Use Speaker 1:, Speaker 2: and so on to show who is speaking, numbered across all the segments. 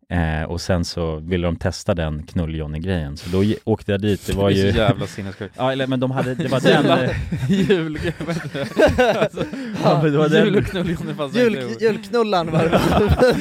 Speaker 1: Och sen så ville de testa den Knull-Johnny-grejen. Så då åkte jag dit. Det var ju...
Speaker 2: så jävla sinnessjukt.
Speaker 1: Ja, eller, men de hade... Det var den...
Speaker 2: Jul och Knull-Johnny fast
Speaker 3: Julknullan var det.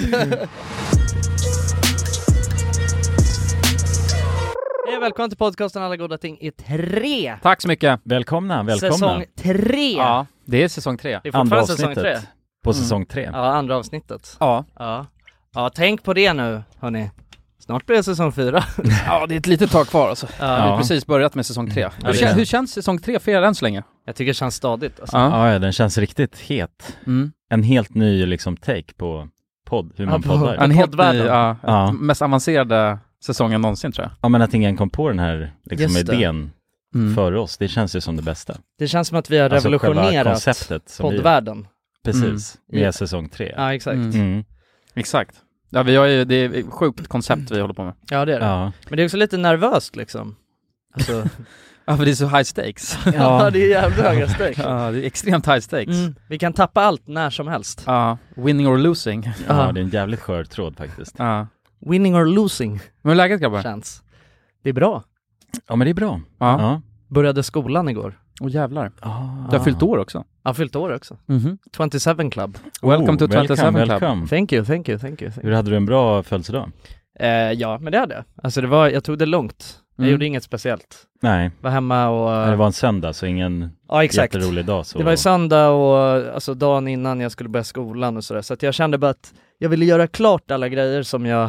Speaker 3: Hej, välkommen till podcasten Alla goda ting i 3.
Speaker 2: Tack så mycket.
Speaker 1: Välkomna.
Speaker 3: Säsong 3.
Speaker 2: Ja, det är säsong 3.
Speaker 3: Det är
Speaker 1: Andra
Speaker 3: fortfarande säsong 3.
Speaker 1: avsnittet på säsong 3.
Speaker 3: Ja, andra avsnittet.
Speaker 2: Ja.
Speaker 3: Ja, tänk på det nu, hörni. Snart blir det säsong 4.
Speaker 2: Ja, det är ett litet tag kvar alltså. Vi har precis börjat med säsong 3. Hur känns säsong 3 för er än så länge?
Speaker 3: Jag tycker det känns stadigt alltså.
Speaker 1: Ja, den känns riktigt het. En helt ny liksom take på podd, hur man poddar.
Speaker 2: En helt ny, mest avancerade säsongen någonsin tror jag.
Speaker 1: Ja, men att ingen kom på den här liksom, idén för oss. Det känns ju som det bästa.
Speaker 3: Det känns som att vi har revolutionerat
Speaker 1: konceptet
Speaker 3: poddvärlden.
Speaker 1: Precis, med säsong 3.
Speaker 3: Ja, exakt.
Speaker 2: Exakt. Ja, vi har ju, det är ett sjukt koncept vi håller på med.
Speaker 3: Ja, det är det.
Speaker 1: Ja.
Speaker 3: Men det är också lite nervöst liksom. Alltså...
Speaker 2: Ja, för det är så high stakes.
Speaker 3: Ja, det är jävligt höga stakes.
Speaker 2: Ja, det är extremt high stakes.
Speaker 3: Vi kan tappa allt när som helst.
Speaker 2: Ja, winning or losing.
Speaker 1: Ja, det är en jävligt skör tråd faktiskt.
Speaker 2: Ja.
Speaker 3: Winning or losing.
Speaker 2: Men hur är läget grabbar?
Speaker 3: Känns. Det är bra.
Speaker 1: Ja, men det är bra.
Speaker 2: Ja.
Speaker 3: Började skolan igår.
Speaker 2: Åh jävlar. Du har fyllt år också.
Speaker 3: Jag har fyllt år också. 27 Club.
Speaker 2: Welcome to 27 Club.
Speaker 1: Welcome.
Speaker 3: Thank you.
Speaker 1: Hur hade du en bra födelsedag?
Speaker 3: Ja, men det hade jag. Alltså jag tog det lugnt. Jag gjorde inget speciellt.
Speaker 1: Nej.
Speaker 3: Var hemma och...
Speaker 1: Det var en söndag så ingen jätterolig dag. Så...
Speaker 3: Det var ju söndag och alltså dagen innan jag skulle börja skolan och sådär. Så att jag kände bara att jag ville göra klart alla grejer som jag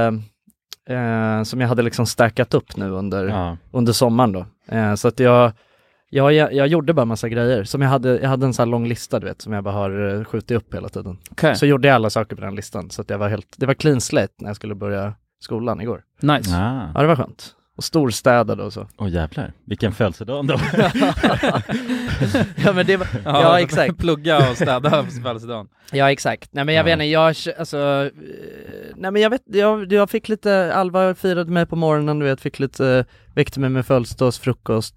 Speaker 3: hade liksom stackat upp nu under sommaren då. Så att jag gjorde bara massa grejer. Som jag hade en sån här lång lista du vet, som jag bara har skjutit upp hela tiden.
Speaker 2: Okay.
Speaker 3: Så gjorde jag alla saker på den listan. Så att det var clean slate när jag skulle börja skolan igår.
Speaker 2: Nice.
Speaker 3: Ja, det var skönt. Och storstädade och så.
Speaker 1: Jävlar, vilken födelsedag då.
Speaker 3: Ja, men det var... Ja, exakt.
Speaker 2: Plugga och städa på födelsedagen.
Speaker 3: Ja, exakt. Nej, men jag vet inte, jag fick lite, Alva firade mig på morgonen, du vet, fick lite, väckte mig med födelsedagsfrukost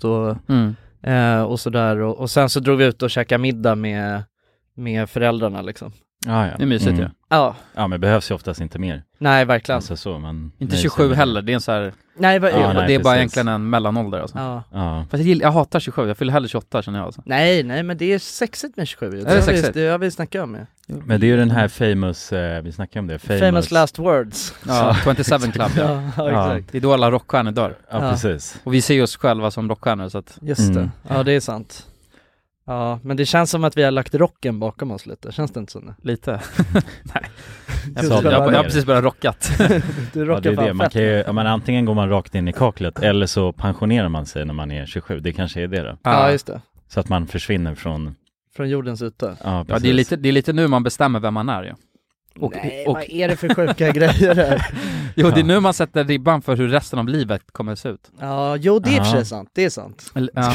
Speaker 3: och sådär. Och sen så drog vi ut och käkade middag med föräldrarna liksom.
Speaker 1: Ja.
Speaker 2: Det är mysigt ju.
Speaker 3: Ja.
Speaker 1: Ja, men det behövs ju oftast inte mer.
Speaker 3: Nej, verkligen.
Speaker 1: Alltså så, men...
Speaker 2: Inte 27 heller, det är en så här...
Speaker 3: Nej,
Speaker 2: det är bara egentligen en mellanålder alltså.
Speaker 3: Ja.
Speaker 2: Fast jag hatar 27, jag fyller hellre 28 känner jag alltså.
Speaker 3: Nej, men det är sexigt med 27. Det har vi snackat om.
Speaker 1: Men det är ju den här famous, vi snackar om det.
Speaker 3: Famous last words.
Speaker 2: Ja, 27 Club.
Speaker 3: Ja, exakt.
Speaker 2: Det är då alla rockstjärnor dör.
Speaker 1: Ja, precis.
Speaker 2: Och vi ser oss själva som rockstjärnor så att...
Speaker 3: Just det, ja det är sant. Ja, men det känns som att vi har lagt rocken bakom oss lite. Känns det inte så?
Speaker 2: Lite? Nej.
Speaker 1: Jag
Speaker 2: har precis börjat rockat.
Speaker 3: Du rockar
Speaker 1: det. Man kan ju, antingen går man rakt in i kaklet eller så pensionerar man sig när man är 27. Det kanske är det då.
Speaker 3: Ja, just det.
Speaker 1: Så att man försvinner från
Speaker 3: jordens yta.
Speaker 1: Ja,
Speaker 2: det är lite nu man bestämmer vem man är ju.
Speaker 3: Nej, vad är det för sjuka grejer här?
Speaker 2: Jo, det är nu man sätter ribban för hur resten av livet kommer att se ut.
Speaker 3: Ja, jo, det är för sig sant. Det är sant.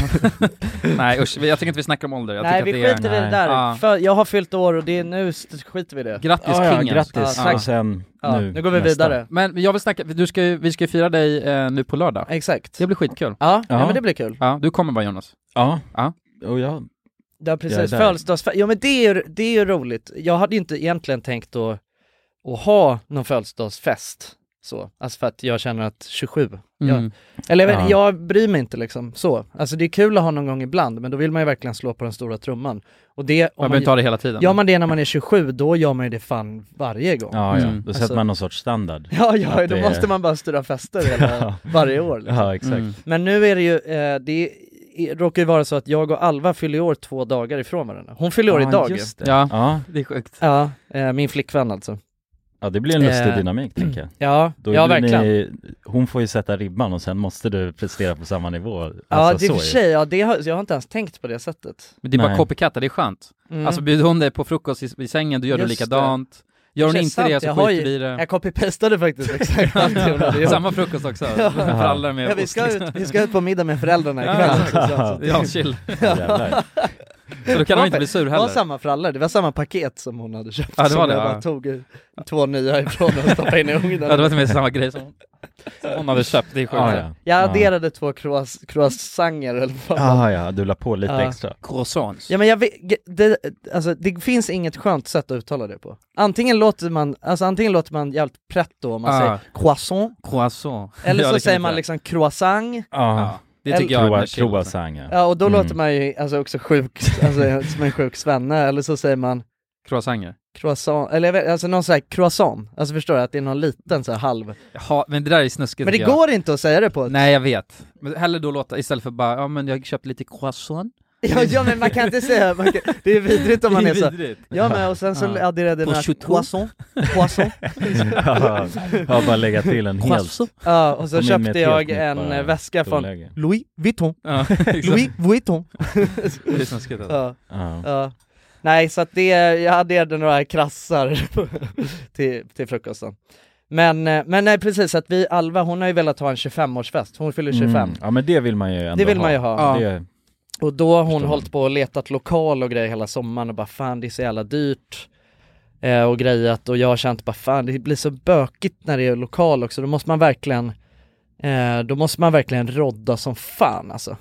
Speaker 2: Nej, usch, jag tycker inte vi snackar om ålder.
Speaker 3: Nej, vi skiter i det där. För jag har fyllt år och nu skiter vi i det.
Speaker 2: Grattis kingen.
Speaker 1: Grattis. Och sen
Speaker 3: nu går vi vidare.
Speaker 2: Men jag vill snacka, vi ska fira dig nu på lördag.
Speaker 3: Exakt.
Speaker 2: Det blir skitkul.
Speaker 3: Ja, men det blir kul.
Speaker 2: Ja, du kommer bara Jonas.
Speaker 1: Ja. Och jag...
Speaker 3: Ja, precis. Födelsedagsfest. Ja, men det är ju roligt. Jag hade inte egentligen tänkt att ha någon födelsedagsfest så. Alltså för att jag känner att 27. Jag bryr mig inte liksom så. Alltså det är kul att ha någon gång ibland, men då vill man ju verkligen slå på den stora trumman. Och det
Speaker 2: man behöver ta det hela tiden.
Speaker 3: Gör man det när man är 27, då gör man ju det fan varje gång.
Speaker 1: Då sätter man någon sorts standard.
Speaker 3: Ja, då måste man bara styra fester varje år liksom.
Speaker 1: Ja, exakt.
Speaker 3: Men nu är det ju det råkar ju vara så att jag och Alva fyller år 2 dagar ifrån varandra. Hon fyller år idag.
Speaker 2: Just det. Ja, det är sjukt.
Speaker 3: Ja, min flickvän alltså.
Speaker 1: Ja, det blir en lustig dynamik, tänker jag.
Speaker 3: Ja, verkligen.
Speaker 1: Hon får ju sätta ribban och sen måste du prestera på samma nivå. Alltså,
Speaker 3: ja, det är för sig. Ja, jag har inte ens tänkt på det sättet.
Speaker 2: Men det är bara copycatta, det är skönt. Alltså bjuder hon dig på frukost i sängen, då gör du likadant. Gör hon inte det så skiter vi i det.
Speaker 3: Jag copy-pastade faktiskt exakt allt hon hade gjort.
Speaker 2: Samma frukost också. För alla med
Speaker 3: vi ska ut på middag med föräldrarna ikväll också.
Speaker 2: Ja, chill. Så då kan hon inte bli sur heller.
Speaker 3: Det var samma frallor, det var samma paket som hon hade köpt.
Speaker 2: Ja, det var det.
Speaker 3: Jag bara tog 2 nya ifrån och stoppade in i ugnen.
Speaker 2: Ja, det var till och med samma grej som hon hade köpt, det är sjukt.
Speaker 3: Jag adderade 2 croissanger eller
Speaker 1: vad. Ja, du la på lite extra.
Speaker 2: Croissants.
Speaker 3: Ja, men jag vet, det finns inget skönt sätt att uttala det på. Antingen låter man jävligt pretto om man säger croissant. Eller så säger man liksom croissant.
Speaker 2: Det tycker jag är
Speaker 1: croissant.
Speaker 3: Ja, och då låter man ju också sjuk, som en sjuk svenne. Eller så säger man
Speaker 2: croissanger.
Speaker 3: Croissant, eller jag vet, alltså någon sån här croissant. Alltså förstår du att det är någon liten så här halv.
Speaker 2: Jaha, men det där är snuskigt.
Speaker 3: Men det går inte att säga det på.
Speaker 2: Nej, jag vet. Men hellre då låta, istället för bara, men jag köpte lite croissant.
Speaker 3: Ja, men man kan inte säga, det är vidrigt om man är så. Ja, men och sen så adderade den här croissant.
Speaker 1: Ja, bara lägga till en helt.
Speaker 3: Ja, och så köpte jag en väska från Louis Vuitton. Louis Vuitton.
Speaker 2: Det är snuskigt alltså.
Speaker 3: Ja. Nej, så att jag adderade några krassar till frukosten. Men nej, precis, att Alva, hon har ju velat ha en 25-årsfest. Hon fyller 25.
Speaker 1: Ja, men det vill man ju ändå
Speaker 3: Det vill man ju ha.
Speaker 1: Ja.
Speaker 3: Och då har hon hållit på och letat lokal och grejer hela sommaren och bara fan, det är så jävla dyrt och grejat, och jag har känt bara fan, det blir så bökigt när det är lokal också. Då måste man verkligen rodda som fan alltså.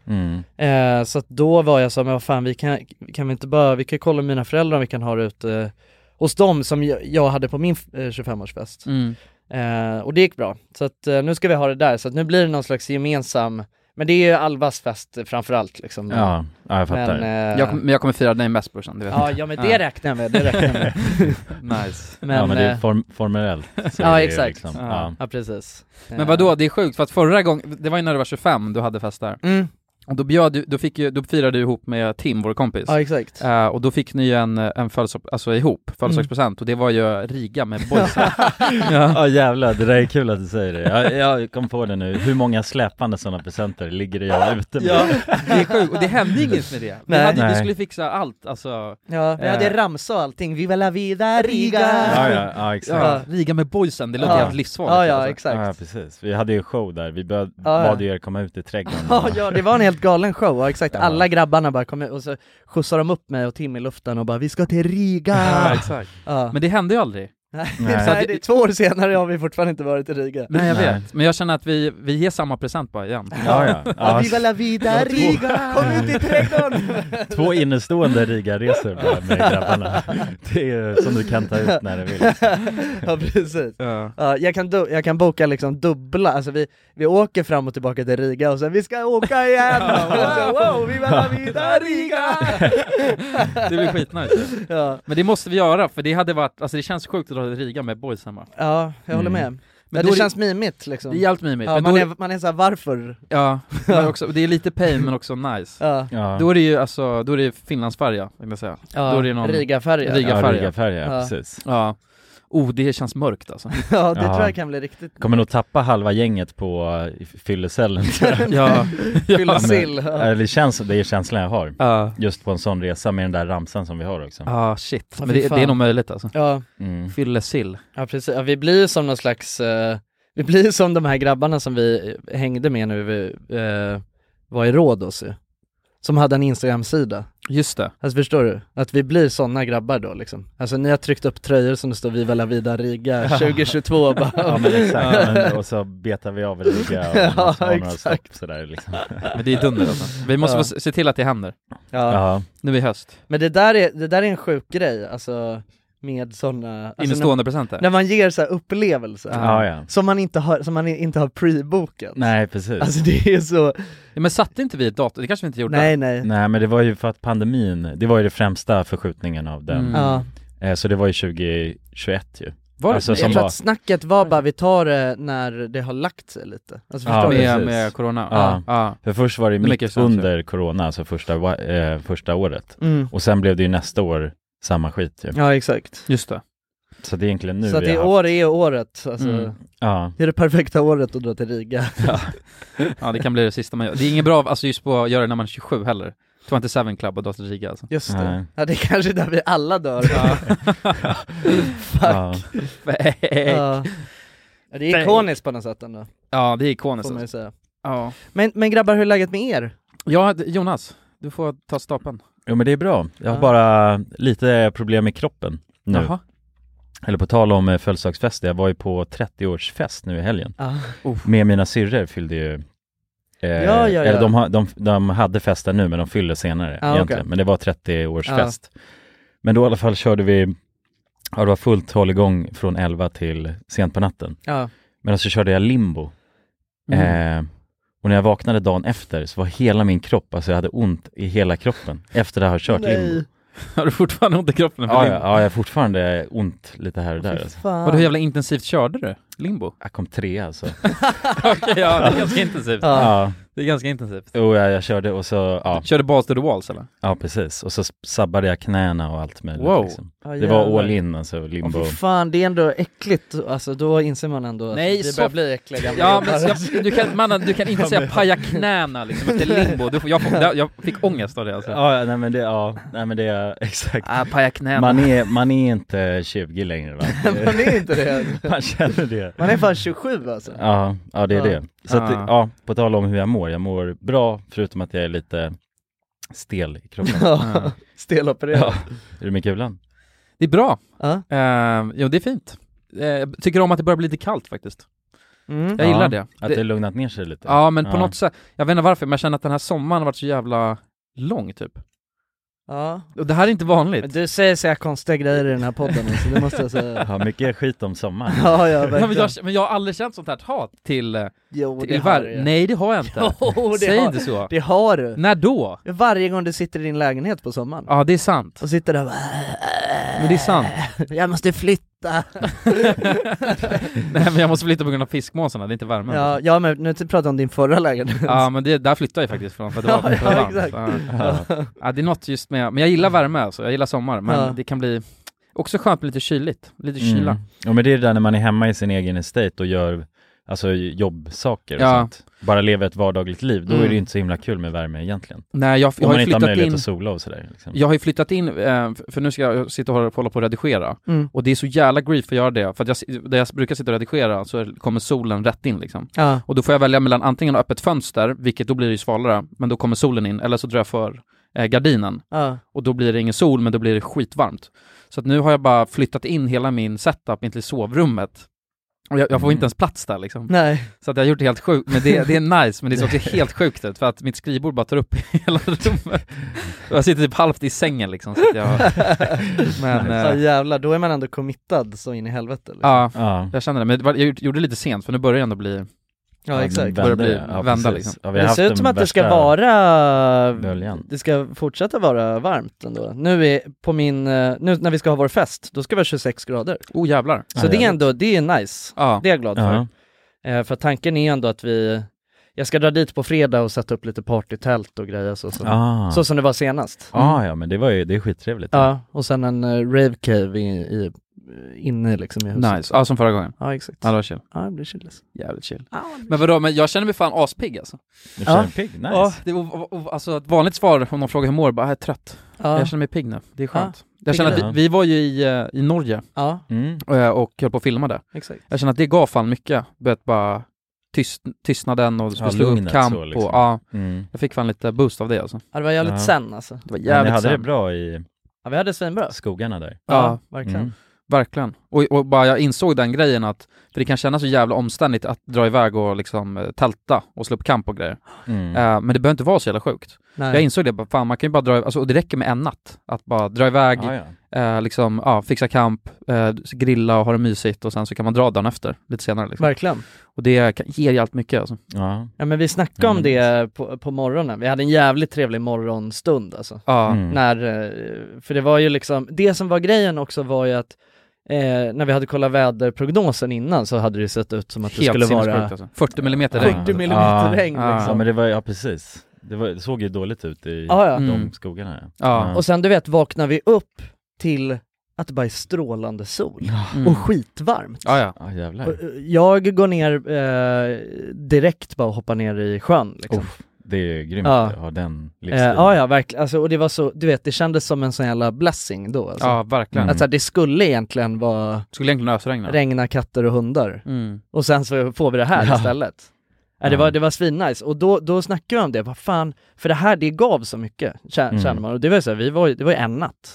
Speaker 3: Så att då var jag så, men vad fan, vi kan inte bara, vi kan kolla med mina föräldrar om vi kan ha det ute hos dem som jag hade på min 25-årsfest. Och det gick bra. Så att nu ska vi ha det där, så att nu blir det någon slags gemensam. Men det är ju Alvas fest framförallt liksom.
Speaker 1: Ja, jag fattar.
Speaker 2: Men jag kommer fira dig mest, brorsan, det vet jag.
Speaker 3: Ja, men det räknar jag med,
Speaker 2: Nice.
Speaker 1: Men det är formellt.
Speaker 3: Ja, exakt.
Speaker 1: Liksom,
Speaker 3: ja, precis.
Speaker 2: Men vadå, det är sjukt, för att förra gången, det var ju när du var 25 du hade fest där. Och då firade du ihop med Tim, vår kompis.
Speaker 3: Ja, exakt.
Speaker 2: Och då fick ni ju en födelsedagspresent, och det var ju Riga med boysen.
Speaker 1: Ja, jävlar, det där är kul att du säger det. Jag kom på det nu. Hur många släpande sådana presenter ligger det jag ute med?
Speaker 2: Ja, det är sjukt, och det hände inget med det. Vi skulle fixa allt, alltså.
Speaker 3: Ja, vi hade ramsa och allting. Viva la vida, Riga!
Speaker 1: Ja, exakt.
Speaker 2: Ja, Riga med boysen, det låter helt livsfarligt.
Speaker 3: Ja, exakt.
Speaker 1: Ja, precis. Vi hade ju show där. Vi bad er komma ut i trädgården.
Speaker 3: Ja, det var en helt galen show, ja, exakt. Alla grabbarna bara kom ut och så skjutsade de upp mig och Tim i luften och bara, vi ska till Riga.
Speaker 2: Ja, exakt. Men det hände ju aldrig.
Speaker 3: Nej, det är 2 år senare har vi fortfarande inte varit i Riga.
Speaker 2: Nej, jag vet. Men jag känner att vi ger samma present bara igen.
Speaker 3: Ja. Viva la vida, Riga! Kom ut i trädgården!
Speaker 1: 2 innestående Riga-resor med grabbarna. Det är som du kan ta ut när du vill.
Speaker 3: Ja, precis. Jag kan boka liksom dubbla. Alltså vi åker fram och tillbaka till Riga och sen vi ska åka igen. Wow, viva la vida, Riga!
Speaker 2: Det blir skitnice. Ja. Men det måste vi göra, för det hade varit, alltså det känns sjukt att dra till Riga med boys hemma.
Speaker 3: Ja, jag håller med. Men det känns mimigt liksom.
Speaker 2: Det är allt mimigt.
Speaker 3: Ja, men man är så här, varför?
Speaker 2: Ja, men också, det är lite pain men också nice. Ja. Då är det ju då är det Finlandsfärja, vill jag säga.
Speaker 3: Ja, då är det någon Riga-färja.
Speaker 1: Riga-färja, precis.
Speaker 2: Ja. Det känns mörkt alltså.
Speaker 3: Ja, det tror jag kan bli riktigt.
Speaker 1: Kommer nog tappa halva gänget på fyllecellen.
Speaker 3: Fyllesill.
Speaker 1: Det är känslan jag har. Just på en sån resa med den där ramsan som vi har också.
Speaker 2: Shit. Men det är nog möjligt alltså.
Speaker 3: Ja.
Speaker 2: Fyllesill.
Speaker 3: Ja, precis. Ja, vi blir som någon slags vi blir som de här grabbarna som vi hängde med när vi var i Rhodos ju. Som hade en Instagram-sida.
Speaker 2: Just det.
Speaker 3: Alltså förstår du? Att vi blir såna grabbar då liksom. Alltså ni har tryckt upp tröjor som det står Viva la vida Riga 2022 bara.
Speaker 1: Ja, men exakt. Och så betar vi av Riga och har några stopp sådär liksom.
Speaker 2: Men det är dunder alltså. Vi måste se till att det händer.
Speaker 3: Ja.
Speaker 2: Nu i höst.
Speaker 3: Men det där är en sjuk grej, alltså med sådana
Speaker 2: innestående presenter.
Speaker 3: När man ger så här upplevelser som man inte har pre-bokat.
Speaker 1: Nej, precis.
Speaker 3: Alltså det är så.
Speaker 2: Ja, men satte inte vi ett datum? Det kanske vi inte gjorde.
Speaker 3: Nej,
Speaker 1: men det var ju för att pandemin, det var ju det främsta förskjutningen av den. Så det var ju 2021 ju.
Speaker 3: Alltså, jag tror att snacket var bara vi tar det när det har lagt sig lite. Alltså
Speaker 2: med corona.
Speaker 1: Ja. För först var det mitt under corona, alltså första året. Och sen blev det ju nästa år samma skit ju.
Speaker 3: Ja, exakt.
Speaker 2: Just det.
Speaker 1: Så det är egentligen nu.
Speaker 3: Så att det år är året alltså. Det är det perfekta året att dra till Riga.
Speaker 2: Ja, det kan bli det sista man gör. Det är inget bra alltså just på att göra det när man är 27 heller. 27 Club och dra till Riga alltså.
Speaker 3: Just det. Ja, det är kanske där vi alla dör. Fuck. Det är ikoniskt på något sätt ändå.
Speaker 2: Ja, det är ikoniskt.
Speaker 3: Får man säga.
Speaker 2: Ja.
Speaker 3: Men grabbar, hur är läget med er?
Speaker 2: Ja, Jonas, du får ta stapeln.
Speaker 1: Jo, men det är bra. Jag har bara lite problem med kroppen nu.
Speaker 2: Jaha.
Speaker 1: Eller på tal om födelsedagsfest, jag var ju på 30-årsfest nu i helgen. Med mina syrror fyllde ju eller de hade festen nu, men de fyllde senare egentligen. Okay. Men det var 30-årsfest. Men då i alla fall körde vi, det var fullt håll igång från 11 till sent på natten. Men så körde jag limbo. Och när jag vaknade dagen efter så var hela min kropp, alltså jag hade ont i hela kroppen efter att ha kört limbo.
Speaker 2: Har du fortfarande ont i kroppen?
Speaker 1: Ja, jag har fortfarande ont lite här och där. Alltså.
Speaker 2: Hur jävla intensivt körde du limbo?
Speaker 1: Jag kom 3 alltså.
Speaker 2: Okej, ja, det är ganska intensivt.
Speaker 1: Ja.
Speaker 2: Det är ganska intensivt.
Speaker 1: Jo, jag körde och så...
Speaker 2: Körde balls to the walls eller?
Speaker 1: Ja, precis. Och så sabbade jag knäna och allt möjligt. Wow. Liksom. Det var all in, alltså, limbo.
Speaker 3: Fan, det är ändå äckligt. Alltså, då inser man ändå att det börjar bli äckliga.
Speaker 2: Ja, men du kan inte säga paja knäna liksom efter limbo. Jag fick ångest av det alltså.
Speaker 1: Ja, nej men det är exakt.
Speaker 2: Paja knäna.
Speaker 1: Man är inte 20 längre, va?
Speaker 3: Man är inte det.
Speaker 1: Man känner det.
Speaker 3: Man är fan 27 alltså.
Speaker 1: Ja, det är det. Så att, på tal om hur jag mår bra, förutom att jag är lite stel i kroppen.
Speaker 3: Stelopererad.
Speaker 1: Ja. Är du med kulan?
Speaker 2: Det är bra. Jo, det är fint. Jag tycker om att det börjar bli lite kallt faktiskt. Jag gillar det.
Speaker 1: Att det lugnat ner sig lite.
Speaker 2: Ja, men på något sätt, jag vet inte varför, men jag känner att den här sommaren har varit så jävla lång typ.
Speaker 3: Ja.
Speaker 2: Och det här är inte vanligt.
Speaker 3: Men du säger så här konstiga grejer i den här podden, så det måste jag säga.
Speaker 1: Ja, mycket skit om sommaren.
Speaker 2: Men jag har aldrig känt sånt här hat till
Speaker 3: det.
Speaker 2: Nej, det har jag inte. Säg inte så.
Speaker 3: Det har du.
Speaker 2: När då?
Speaker 3: Varje gång du sitter i din lägenhet på sommaren.
Speaker 2: Ja, det är sant.
Speaker 3: Och sitter där.
Speaker 2: Men det är sant.
Speaker 3: Jag måste flytta.
Speaker 2: Nej, men jag måste flytta på grund av fiskmåsarna, det är inte värmen.
Speaker 3: Ja, men nu pratar jag om din förra lägenhet.
Speaker 2: Ja, men där flyttar jag faktiskt från, för det var varmt. Ja, det är något just med, men jag gillar värme alltså, jag gillar sommar, men det kan bli också skönt med lite kyligt, lite kyla.
Speaker 1: Ja, men det är det där när man är hemma i sin egen estate och gör alltså jobbsaker och sånt. Bara lever ett vardagligt liv, då är det inte så himla kul med värme egentligen.
Speaker 2: Nej, jag har ju flyttat in.
Speaker 1: Att sola och sådär, liksom.
Speaker 2: Jag har ju flyttat in, för nu ska jag sitta och hålla på och redigera. Och det är så jävla grief att göra det. För att där jag brukar sitta och redigera så kommer solen rätt in liksom. Och då får jag välja mellan antingen öppet fönster, vilket då blir det ju svalare, men då kommer solen in. Eller så drar jag för gardinen. Och då blir det ingen sol, men då blir det skitvarmt. Så att nu har jag bara flyttat in hela min setup in till sovrummet. Och jag får inte ens plats där liksom.
Speaker 3: Nej.
Speaker 2: Så att jag har gjort det helt sjukt. Men det är nice, men det ser också helt sjukt ut. För att mitt skrivbord bara tar upp hela rummet. Och jag sitter typ halvt i sängen liksom. Så att
Speaker 3: men, jävlar, då är man ändå committad så in i helvete liksom.
Speaker 2: Ja, jag känner det. Men jag gjorde det lite sent, för nu börjar det ändå bli...
Speaker 3: Ja, exakt.
Speaker 2: Börjar bli vända liksom.
Speaker 3: Ja, det ser ut som att det ska vara det ska fortsätta vara varmt ändå. Nu när vi ska ha vår fest, då ska det vara 26 grader.
Speaker 2: Oh jävlar.
Speaker 3: Så det är ändå, det är nice. Det är jag glad för. För tanken är ändå att jag ska dra dit på fredag och sätta upp lite partytält och grejer så som det var senast.
Speaker 1: Ja, men det är skittrevligt.
Speaker 3: Ja, och sen en rave cave inne liksom i huset.
Speaker 2: Nice, ja som förra gången.
Speaker 3: Ja, exakt.
Speaker 2: Ja, det var chill.
Speaker 3: Ja, det blir chill.
Speaker 2: Jävligt chill. Men vadå, men jag känner mig fan aspigg alltså.
Speaker 1: Du känner pigg? Nice.
Speaker 2: Ja, alltså ett vanligt svar om de frågar hur mår, bara jag är trött. Jag känner mig pigg nu, det är skönt. Jag känner att vi var ju i Norge och höll på att filma det.
Speaker 3: Exakt.
Speaker 2: Jag känner att det gav fan mycket. Börjat bara tystnaden och slå upp kamp så, liksom. Och jag fick fan lite boost av det alltså.
Speaker 3: Ja, det var jävligt sen alltså.
Speaker 2: Det var jävligt.
Speaker 1: Ni hade det bra i
Speaker 3: vi hade svinbra
Speaker 1: skogarna där.
Speaker 3: Ja, verkligen.
Speaker 2: Verkligen. Och bara jag insåg den grejen att, för det kan kännas så jävla omständigt att dra iväg och liksom tälta och slå upp kamp och grejer. Men det behöver inte vara så jävla sjukt. Nej. Jag insåg det, fan man kan ju bara dra, alltså, och det räcker med en natt att bara dra iväg, liksom, fixa kamp, grilla och ha det mysigt, och sen så kan man dra dagen efter, lite senare liksom.
Speaker 3: Verkligen.
Speaker 2: Och det ger ju allt mycket alltså.
Speaker 3: Ja, men vi snackade om det på morgonen. Vi hade en jävligt trevlig morgonstund alltså. För det var ju liksom, det som var grejen också var ju att när vi hade kollat väderprognosen innan så hade det sett ut som att det skulle vara
Speaker 2: alltså. 40 mm regn.
Speaker 3: 40 mm regn liksom.
Speaker 1: Ja, men det var, precis. Det såg ju dåligt ut i de skogarna.
Speaker 3: Och sen du vet, vaknar vi upp till att det bara är strålande sol och skitvarmt.
Speaker 1: Jävlar.
Speaker 3: Och jag går ner direkt bara och hoppar ner i sjön liksom.
Speaker 1: Det är grymt att ha den livsstilen.
Speaker 3: Ja, verkligen. Alltså, och det var så, du vet, det kändes som en sån jävla blessing då. Alltså.
Speaker 2: Ja, verkligen.
Speaker 3: Alltså, det skulle egentligen
Speaker 2: ösregna.
Speaker 3: Regna katter och hundar. Och sen så får vi det här istället. Det var svinnice. Och då snackade vi om det. Vad fan, för det här, det gav så mycket, känner man. Och det var så här, det var en natt.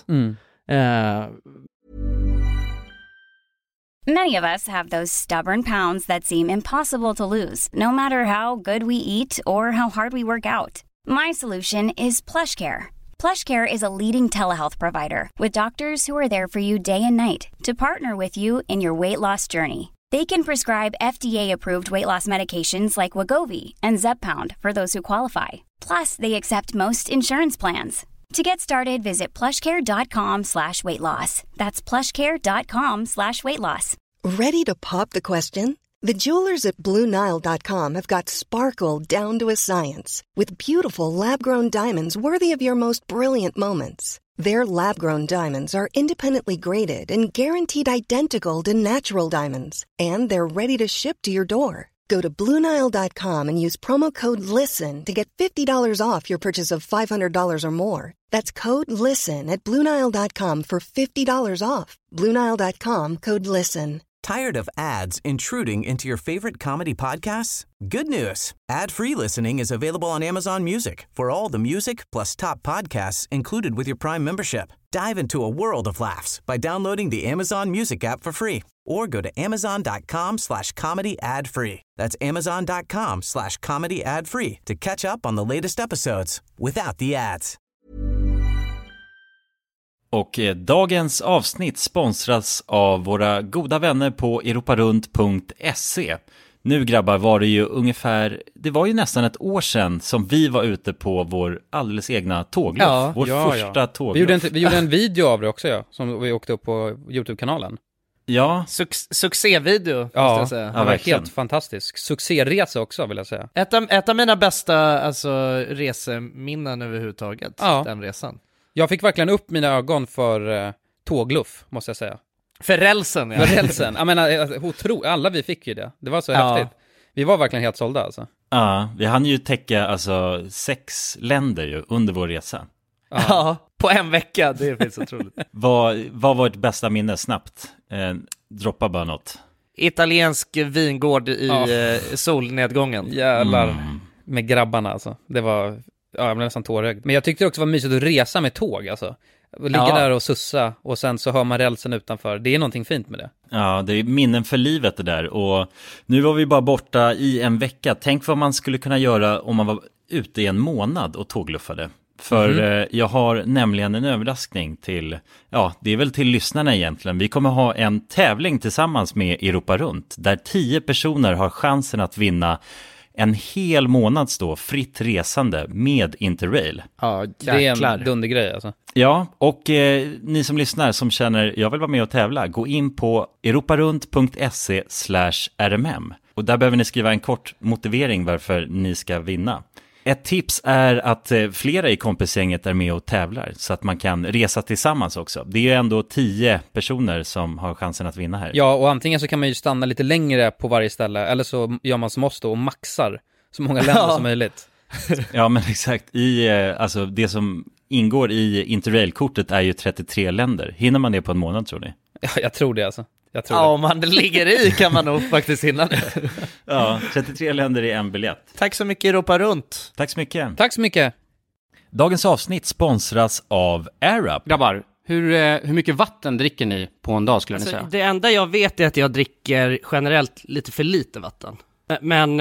Speaker 4: Many of us have those stubborn pounds that seem impossible to lose, no matter how good we eat or how hard we work out. My solution is PlushCare. PlushCare is a leading telehealth provider with doctors who are there for you day and night to partner with you in your weight loss journey. They can prescribe FDA-approved weight loss medications like Wegovy and Zepbound for those who qualify. Plus, they accept most insurance plans. To get started, visit plushcare.com/weightloss. That's plushcare.com/weightloss.
Speaker 5: Ready to pop the question? The jewelers at BlueNile.com have got sparkle down to a science with beautiful lab-grown diamonds worthy of your most brilliant moments. Their lab-grown diamonds are independently graded and guaranteed identical to natural diamonds. And they're ready to ship to your door. Go to BlueNile.com and use promo code LISTEN to get $50 off your purchase of $500 or more. That's code LISTEN at BlueNile.com for $50 off. BlueNile.com, code LISTEN.
Speaker 6: Tired of ads intruding into your favorite comedy podcasts? Good news. Ad-free listening is available on Amazon Music for all the music plus top podcasts included with your Prime membership. Dive into a world of laughs by downloading the Amazon Music app for free or go to amazon.com/comedy ad-free. That's amazon.com/comedy ad-free to catch up on the latest episodes without the ads.
Speaker 1: Och dagens avsnitt sponsras av våra goda vänner på europarunt.se. Nu grabbar var det ju det var ju nästan ett år sedan som vi var ute på vår alldeles egna tågluff. Vår första tågluff.
Speaker 2: Vi gjorde en video av det också, som vi åkte upp på YouTube-kanalen.
Speaker 1: Ja.
Speaker 3: Succévideo, måste jag säga.
Speaker 2: Det var helt fantastisk. Succéresa också, vill jag säga.
Speaker 3: Ett av mina bästa reseminnen överhuvudtaget, den resan.
Speaker 2: Jag fick verkligen upp mina ögon för tågluff, måste jag säga.
Speaker 3: För rälsen, ja.
Speaker 2: För rälsen. Jag menar, alla vi fick ju det. Det var så häftigt. Vi var verkligen helt sålda, alltså.
Speaker 1: Ja, vi hann ju täcka 6 länder ju under vår resa.
Speaker 3: Ja, på en vecka. Det finns otroligt.
Speaker 1: Vad var ert bästa minne snabbt? Droppa bara något.
Speaker 3: Italiensk vingård i solnedgången.
Speaker 2: Jävlar. Med grabbarna, alltså. Det var... Ja, jag blev nästan tårögd. Men jag tyckte det också var mysigt att resa med tåg, alltså. Ligga där och sussa och sen så hör man rälsen utanför. Det är någonting fint med det.
Speaker 1: Ja, det är minnen för livet det där. Och nu var vi bara borta i en vecka. Tänk vad man skulle kunna göra om man var ute i en månad och tågluffade. För jag har nämligen en överraskning till, det är väl till lyssnarna egentligen. Vi kommer ha en tävling tillsammans med Europa Runt där 10 personer har chansen att vinna en hel månads då fritt resande med Interrail.
Speaker 2: Ja, det är en dundergrej alltså.
Speaker 1: Ja, och ni som lyssnar som känner jag vill vara med och tävla, gå in på europarunt.se/rmm. Och där behöver ni skriva en kort motivering varför ni ska vinna. Ett tips är att flera i kompisgänget är med och tävlar så att man kan resa tillsammans också. Det är ju ändå 10 personer som har chansen att vinna här.
Speaker 2: Ja, och antingen så kan man ju stanna lite längre på varje ställe eller så gör man som oss då och maxar så många länder som möjligt.
Speaker 1: Ja, men exakt. Alltså det som ingår i Interrail-kortet är ju 33 länder. Hinner man det på en månad, tror ni?
Speaker 2: Ja, jag tror det alltså.
Speaker 3: Om man ligger i kan man nog faktiskt hinna det.
Speaker 1: Ja, 33 länder i en biljett.
Speaker 3: Tack så mycket Europa Runt.
Speaker 1: Tack så mycket.
Speaker 2: Tack så mycket.
Speaker 1: Dagens avsnitt sponsras av AirUp.
Speaker 7: Grabbar, hur mycket vatten dricker ni på en dag skulle ni säga?
Speaker 3: Det enda jag vet är att jag dricker generellt lite för lite vatten. Men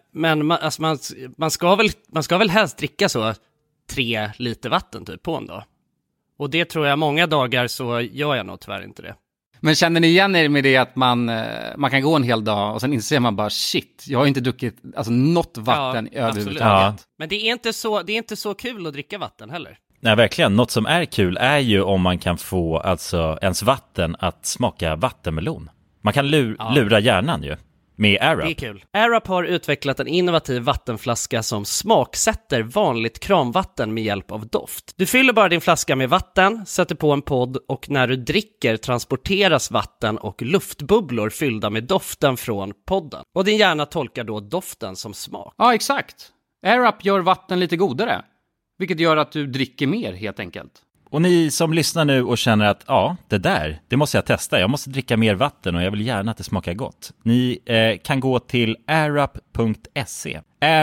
Speaker 3: man ska väl helst dricka så 3 liter vatten typ på en dag. Och det tror jag många dagar så gör jag nog tyvärr inte det.
Speaker 7: Men känner ni igen er med det att man kan gå en hel dag och sen inser man bara shit, jag har inte druckit något vatten överhuvudtaget. Ja.
Speaker 3: Men det är inte så kul att dricka vatten heller.
Speaker 1: Nej, verkligen. Något som är kul är ju om man kan få ens vatten att smaka vattenmelon. Man kan lura hjärnan ju. Med AirUp.
Speaker 3: Det är kul. AirUp har utvecklat en innovativ vattenflaska som smaksätter vanligt kranvatten med hjälp av doft. Du fyller bara din flaska med vatten, sätter på en podd och när du dricker transporteras vatten och luftbubblor fyllda med doften från podden. Och din hjärna tolkar då doften som smak.
Speaker 7: Ja, exakt. AirUp gör vatten lite godare, vilket gör att du dricker mer helt enkelt.
Speaker 1: Och ni som lyssnar nu och känner att det måste jag testa. Jag måste dricka mer vatten och jag vill gärna att det smakar gott. Ni kan gå till airup.se.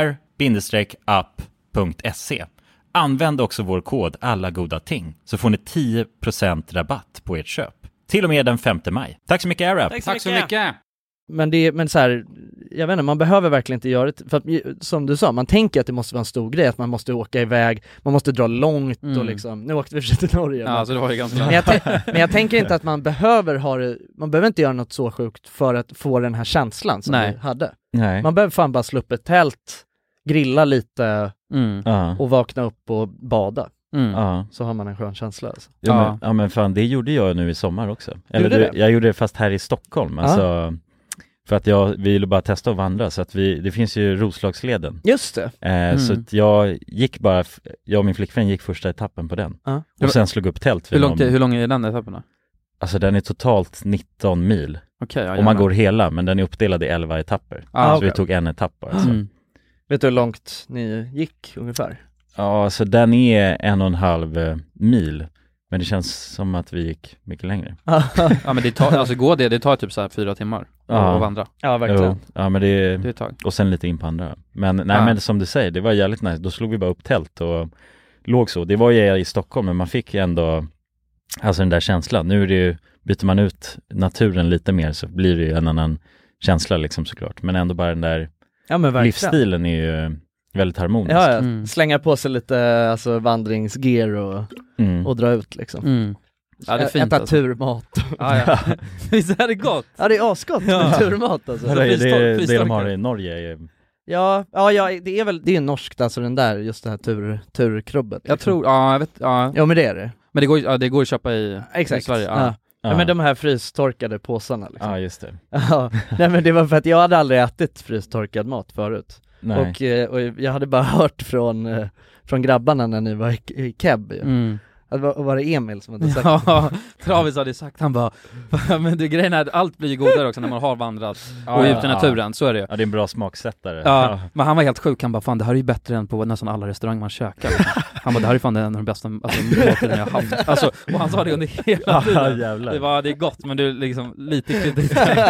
Speaker 1: air-up.se. Använd också vår kod alla goda ting så får ni 10% rabatt på ert köp. Till och med den 5 maj. Tack så mycket AirUp.
Speaker 7: Tack så mycket.
Speaker 3: Men så här, jag vet inte, man behöver verkligen inte göra det, för att, som du sa, man tänker att det måste vara en stor grej, att man måste åka iväg, man måste dra långt och liksom, nu åkte vi till Norge.
Speaker 2: Ja, så det var ju ganska långt.
Speaker 3: Men jag tänker inte att man behöver ha det, man behöver inte göra något så sjukt för att få den här känslan som vi hade.
Speaker 1: Nej.
Speaker 3: Man behöver fan bara slå upp ett tält, grilla lite och vakna upp och bada. Så har man en skön känsla alltså.
Speaker 1: Men fan, det gjorde jag nu i sommar också. Jag gjorde det fast här i Stockholm. Alltså, för att vi ville bara testa att vandra. Så att det finns ju Roslagsleden.
Speaker 3: Just det.
Speaker 1: Så att jag och min flickvän gick första etappen på den. Och sen slog upp tält.
Speaker 2: Hur lång är den etappen då?
Speaker 1: Alltså den är totalt 19 mil.
Speaker 2: Okay,
Speaker 1: och man går hela, men den är uppdelad i 11 etapper. Så vi tog en etapp bara.
Speaker 3: Vet du hur långt ni gick ungefär?
Speaker 1: Ja, så den är 1,5 mil. Men det känns som att vi gick mycket längre.
Speaker 2: Ja, men det tar typ så här 4 timmar att vandra.
Speaker 3: Ja, verkligen.
Speaker 1: Ja, men det tag. Och sen lite in på andra. Men men som du säger, det var jävligt nice. Då slog vi bara upp tält och låg så. Det var ju i Stockholm, men man fick ju ändå alltså den där känslan. Nu är det ju, byter man ut naturen lite mer så blir det ju en annan känsla liksom såklart. Men ändå bara den där livsstilen är ju väldigt harmonisk.
Speaker 3: Ja. Slänga på sig lite alltså, vandringsgear och dra ut liksom.
Speaker 2: Ja, det är fint,
Speaker 3: äta alltså. Turmat.
Speaker 2: Visst är det gott?
Speaker 3: Ja, det är asgott med turmat alltså.
Speaker 1: Det de har i Norge.
Speaker 3: Ja, det är norskt alltså den där, just det här turkrubbet. Liksom.
Speaker 2: Jag tror, jag vet.
Speaker 3: Ja, men det är det.
Speaker 2: Men det går att köpa i Sverige.
Speaker 3: Ja, men de här frystorkade påsarna liksom.
Speaker 1: Ja, just det.
Speaker 3: Nej, men det var för att jag hade aldrig ätit frystorkad mat förut. Och jag hade bara hört från grabbarna när ni var i Keb. Var det Emil som hade sagt
Speaker 2: ja, Travis hade sagt, han bara men det grejen är, allt blir ju godare också när man har vandrat och ute i naturen, så är det ju.
Speaker 1: Ja, det är en bra smaksättare.
Speaker 2: Ja, men han var helt sjuk, han bara, fan det här är ju bättre än på nästan alla restauranger man käkar. Han bara, det här är fan en av de bästa maten jag har haft. Alltså, och han sa det under hela tiden. Det är gott, men det är liksom lite kryddigt.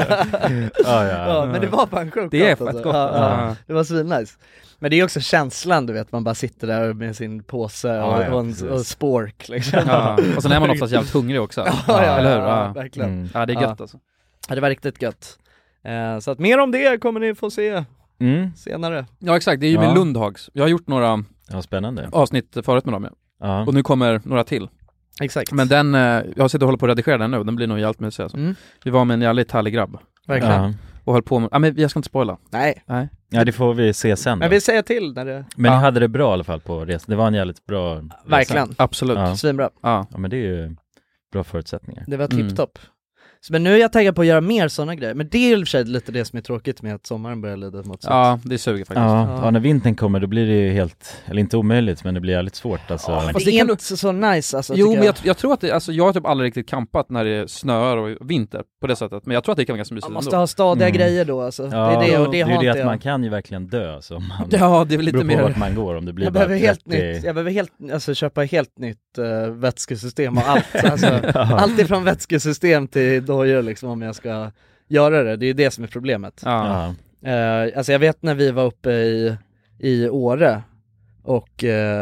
Speaker 3: Men det var fan sjukt.
Speaker 2: Det är fett gott.
Speaker 3: Det var svinnice. Men det är också känslan, du vet, man bara sitter där med sin påse och spork liksom.
Speaker 2: Och sen är man oftast jävligt hungrig också. Eller hur?
Speaker 3: Ja, verkligen.
Speaker 2: Ja, det är gött alltså.
Speaker 3: Ja, det var riktigt gött. Så att mer om det kommer ni få se senare.
Speaker 2: Ja, exakt. Det är ju med Lundhags. Jag har gjort några
Speaker 1: spännande
Speaker 2: avsnitt förut med dem. Och nu kommer några till.
Speaker 3: Exakt.
Speaker 2: Men den, jag sitter och håller på att redigera den nu. Den blir nog jävligt mysig alltså. Vi var med en jävligt härlig grabb.
Speaker 3: Verkligen.
Speaker 2: Och höll på med, men jag ska inte spoila.
Speaker 3: Nej.
Speaker 1: Ja, det får vi se sen.
Speaker 3: Men vi säger till när det...
Speaker 1: Men ni hade det bra i alla fall på resan. Det var en jävligt bra resa.
Speaker 3: Verkligen.
Speaker 2: Absolut.
Speaker 3: Svinbra.
Speaker 1: Ja, men det är ju bra förutsättningar.
Speaker 3: Det var tipptopp. Men nu är jag taggad på att göra mer sådana grejer. Men det är ju i och för sig lite det som är tråkigt med att sommaren börjar lida mot sig.
Speaker 2: Ja, det suger faktiskt.
Speaker 1: Ja, när vintern kommer då blir det ju helt, eller inte omöjligt, men det blir jävligt svårt alltså.
Speaker 3: Ja, men det är inte så nice alltså.
Speaker 2: Jo, men jag tror att det, alltså, jag har typ aldrig riktigt kampat när det snöar och vinter på det sättet. Men jag tror att det kan vara ganska mysigt.
Speaker 3: Man måste ha stadiga grejer då alltså.
Speaker 1: Ja, det är det, och det är det att man kan ju verkligen dö så man,
Speaker 2: det är väl lite mer
Speaker 1: vart man går om det blir.
Speaker 3: Jag behöver köpa helt nytt vätskesystem och allt. Alltså, allt ifrån vätskesystem till dojor liksom, om jag ska göra det. Det är det som är problemet. Alltså jag vet när vi var uppe i Åre och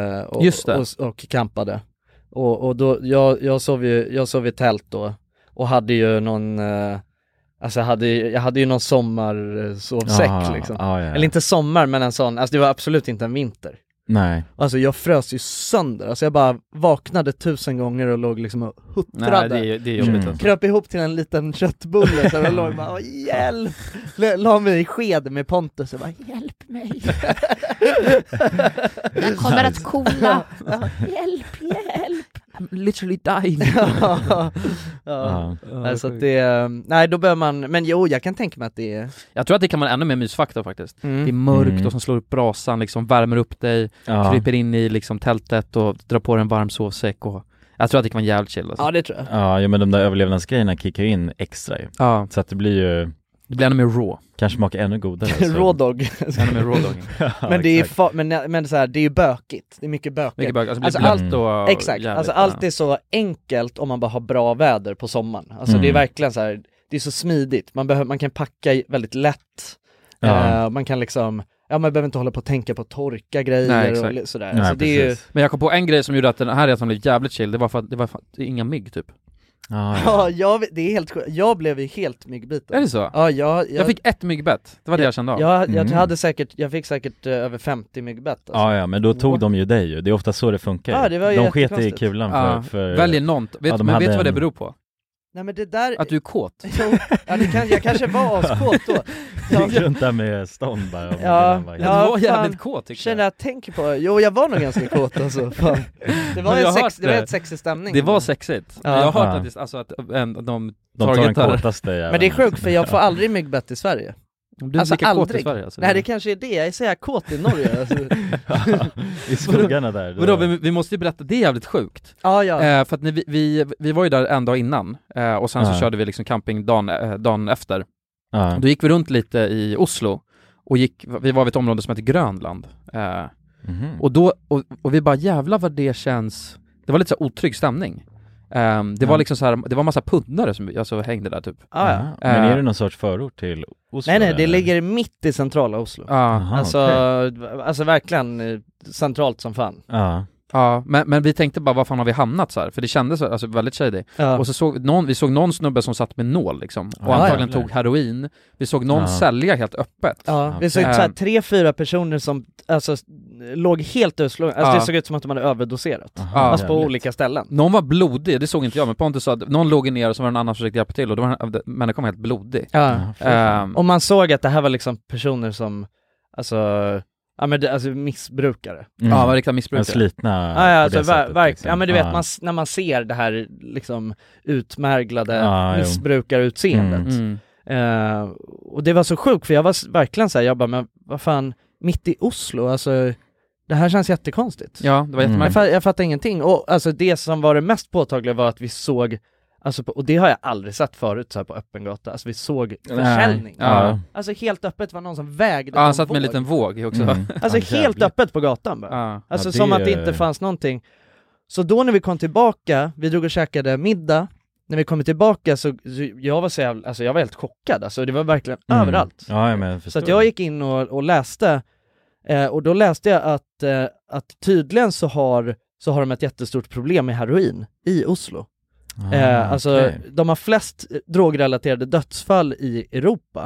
Speaker 3: campade. Och då jag sov i tält då och hade ju någon alltså jag hade ju någon sommarsovsäck liksom. Eller inte sommar, men en sån, alltså det var absolut inte en vinter.
Speaker 1: Nej.
Speaker 3: Alltså jag frös ju sönder. Alltså jag bara vaknade 1000 gånger och låg liksom och huttrade.
Speaker 2: Nej, det är jobbigt.
Speaker 3: Kröp ihop till en liten köttbulle så jag låg bara, hjälp! La mig i sked med Pontus och bara, hjälp mig!
Speaker 8: Jag kommer att kolla. Hjälp!
Speaker 2: I'm literally dying.
Speaker 3: Alltså att det, nej då bör man, men jo, jag kan tänka mig att det är...
Speaker 2: Jag tror att det kan man ännu mer mysfaktor faktiskt. Det är mörkt och som slår upp brasan, liksom värmer upp dig, kryper in i liksom tältet och drar på en varm sovsäck och jag tror att det kan vara jävligt chill alltså.
Speaker 3: Ja, det tror jag.
Speaker 1: Ja, men de där överlevnadsgrejerna kickar in extra ju. Så att det blir ju
Speaker 2: Det blir ännu mer raw.
Speaker 1: Kanske smakar ännu godare.
Speaker 3: Raw dog.
Speaker 2: Ännu mer raw dog.
Speaker 3: Men det är men så här, det är ju bökigt. Det är mycket bökigt.
Speaker 2: Alltså allt och
Speaker 3: exakt. Alltså allt är så enkelt om man bara har bra väder på sommaren. Alltså det är verkligen så här, det är så smidigt. Man kan packa väldigt lätt. Man kan liksom man behöver inte hålla på att tänka på att torka grejer och sådär.
Speaker 1: Nej,
Speaker 3: alltså, det är ju...
Speaker 2: Men jag kom på en grej som gjorde att den här resan blev jävligt chill. Det var för att det var inga mygg typ.
Speaker 3: Det är helt sjukt. Jag blev ju helt myggbiten.
Speaker 2: Är det så?
Speaker 3: Ja,
Speaker 2: jag fick ett myggbett. Det var det jag kände av.
Speaker 3: Jag fick säkert över 50 myggbett. Alltså.
Speaker 1: Ja, men då tog de ju dig ju. Det är ofta så det funkar.
Speaker 3: Ja, det var ju
Speaker 1: de sket i kulan för...
Speaker 2: Välj någon. Vet du vad det beror på?
Speaker 3: Nej, men det där...
Speaker 2: Att du är kåt.
Speaker 3: Jag kanske var askåt då.
Speaker 1: Jag gick runt där med stånd bara.
Speaker 2: Du var jävligt kåt tycker jag.
Speaker 3: Känner jag tänker på. Jo, jag var nog ganska kåt alltså. Fan. Det var ett sexig stämning.
Speaker 2: Det var sexigt. Jag har hört att de
Speaker 1: tar den kåtaste jäveln.
Speaker 3: Men det är sjukt för jag får aldrig myggbett i Sverige.
Speaker 2: Du är alltså lika kåt i Sverige alltså.
Speaker 3: Nej, det kanske är det. Jag är så här kåt i Norge alltså.
Speaker 1: I skuggarna där.
Speaker 2: Vadå, vi måste ju berätta, det är jävligt sjukt. För att vi var ju där en dag innan. Och sen så körde vi liksom camping dagen efter. Då gick vi runt lite i Oslo. Och vi var vid ett område som heter Grönland. Och då och vi bara, jävlar vad det känns. Det var lite så otrygg stämning. Det var liksom så här, det var massa pundare som alltså hängde där typ.
Speaker 1: Men är det någon sorts förort till Oslo?
Speaker 3: Nej, det ligger mitt i centrala Oslo. Alltså verkligen centralt som fan.
Speaker 2: Ja, men vi tänkte bara, vad fan har vi hamnat så här? För det kändes alltså väldigt shady. Och så vi såg någon snubbe som satt med nål liksom. Och antagligen tog heroin. Vi såg någon sälja helt öppet.
Speaker 3: Vi såg så här 3-4 personer som alltså låg helt utslagna. Alltså det såg ut som att de hade överdoserat. Alltså på olika ställen.
Speaker 2: Någon var blodig, det såg inte jag, men Pontus sa att någon låg ner och så var en annan som försökte hjälpa till och då var människan helt blodig.
Speaker 3: Och man såg att det här var liksom personer som alltså missbrukare.
Speaker 2: Ja, var riktigt missbrukare.
Speaker 1: Slitna.
Speaker 3: Ja, men du vet när man ser det här liksom utmärglade missbrukarutseendet. Och det var så sjukt för jag var verkligen så här, jag bara, men vad fan, mitt i Oslo, alltså det här känns jättekonstigt.
Speaker 2: Ja, det var jättemärkligt.
Speaker 3: Jag fattar ingenting. Och alltså det som var det mest påtagliga var att vi såg alltså och det har jag aldrig sett förut så här på öppen gata. Alltså vi såg försäljning. Alltså helt öppet var någon som vägde
Speaker 2: han satt med en liten våg också.
Speaker 3: Alltså helt öppet på gatan bara. Alltså som att det inte fanns någonting. Så då när vi kom tillbaka, vi drog och käkade middag. När vi kom tillbaka så jag var helt chockad. Alltså det var verkligen överallt. Så att jag gick in och läste och då läste jag att tydligen så har de ett jättestort problem med heroin i Oslo. De har flest drogrelaterade dödsfall i Europa.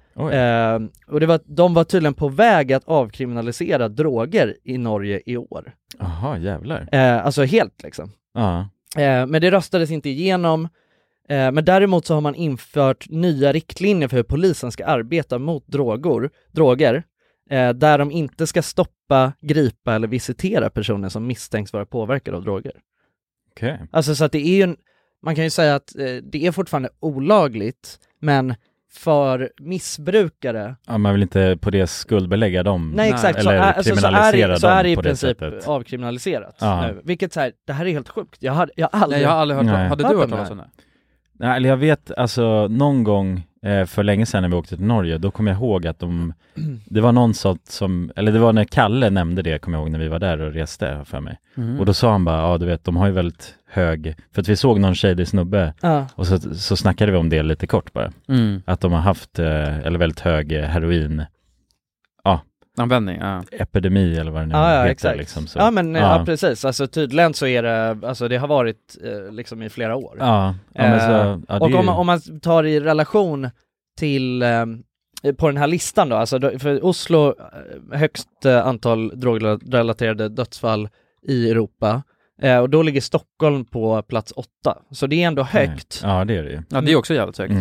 Speaker 3: Och de var tydligen på väg att avkriminalisera droger i Norge i år.
Speaker 1: Jaha, jävlar.
Speaker 3: Alltså helt liksom. Men det röstades inte igenom. Men däremot så har man infört nya riktlinjer för hur polisen ska arbeta mot droger. Där de inte ska stoppa, gripa eller visitera personer som misstänks vara påverkade av droger. Alltså så att det är ju man kan ju säga att det är fortfarande olagligt, men för missbrukare... Ja,
Speaker 1: man vill inte på det skuldbelägga dem.
Speaker 3: Nej, exakt.
Speaker 1: Eller kriminalisera dem.
Speaker 3: Så är det i
Speaker 1: på
Speaker 3: princip
Speaker 1: det sättet
Speaker 3: avkriminaliserat nu. Vilket så här, det här är helt sjukt. Jag har aldrig
Speaker 2: hört om. Hade du hört om det?
Speaker 1: Nej, eller jag vet, alltså någon gång för länge sedan när vi åkte till Norge, då kom jag ihåg att det var någon som, eller det var när Kalle nämnde det, kom jag ihåg när vi var där och reste för mig. Och då sa han bara, du vet, de har ju väldigt hög, för att vi såg någon shady snubbe och så snackade vi om det lite kort bara. Att de har haft, eller väldigt hög heroin
Speaker 2: användning,
Speaker 1: epidemi eller vad det nu heter.
Speaker 3: Exakt.
Speaker 1: Liksom, så.
Speaker 3: Ja, precis. Alltså tydligen så är det, alltså det har varit liksom i flera år. Och om man tar i relation till på den här listan då, alltså för Oslo högst antal drogrelaterade dödsfall i Europa. Och då ligger Stockholm på plats 8. Så det är ändå högt.
Speaker 1: Ja, det är det ju.
Speaker 2: Ja, det är också jävligt högt.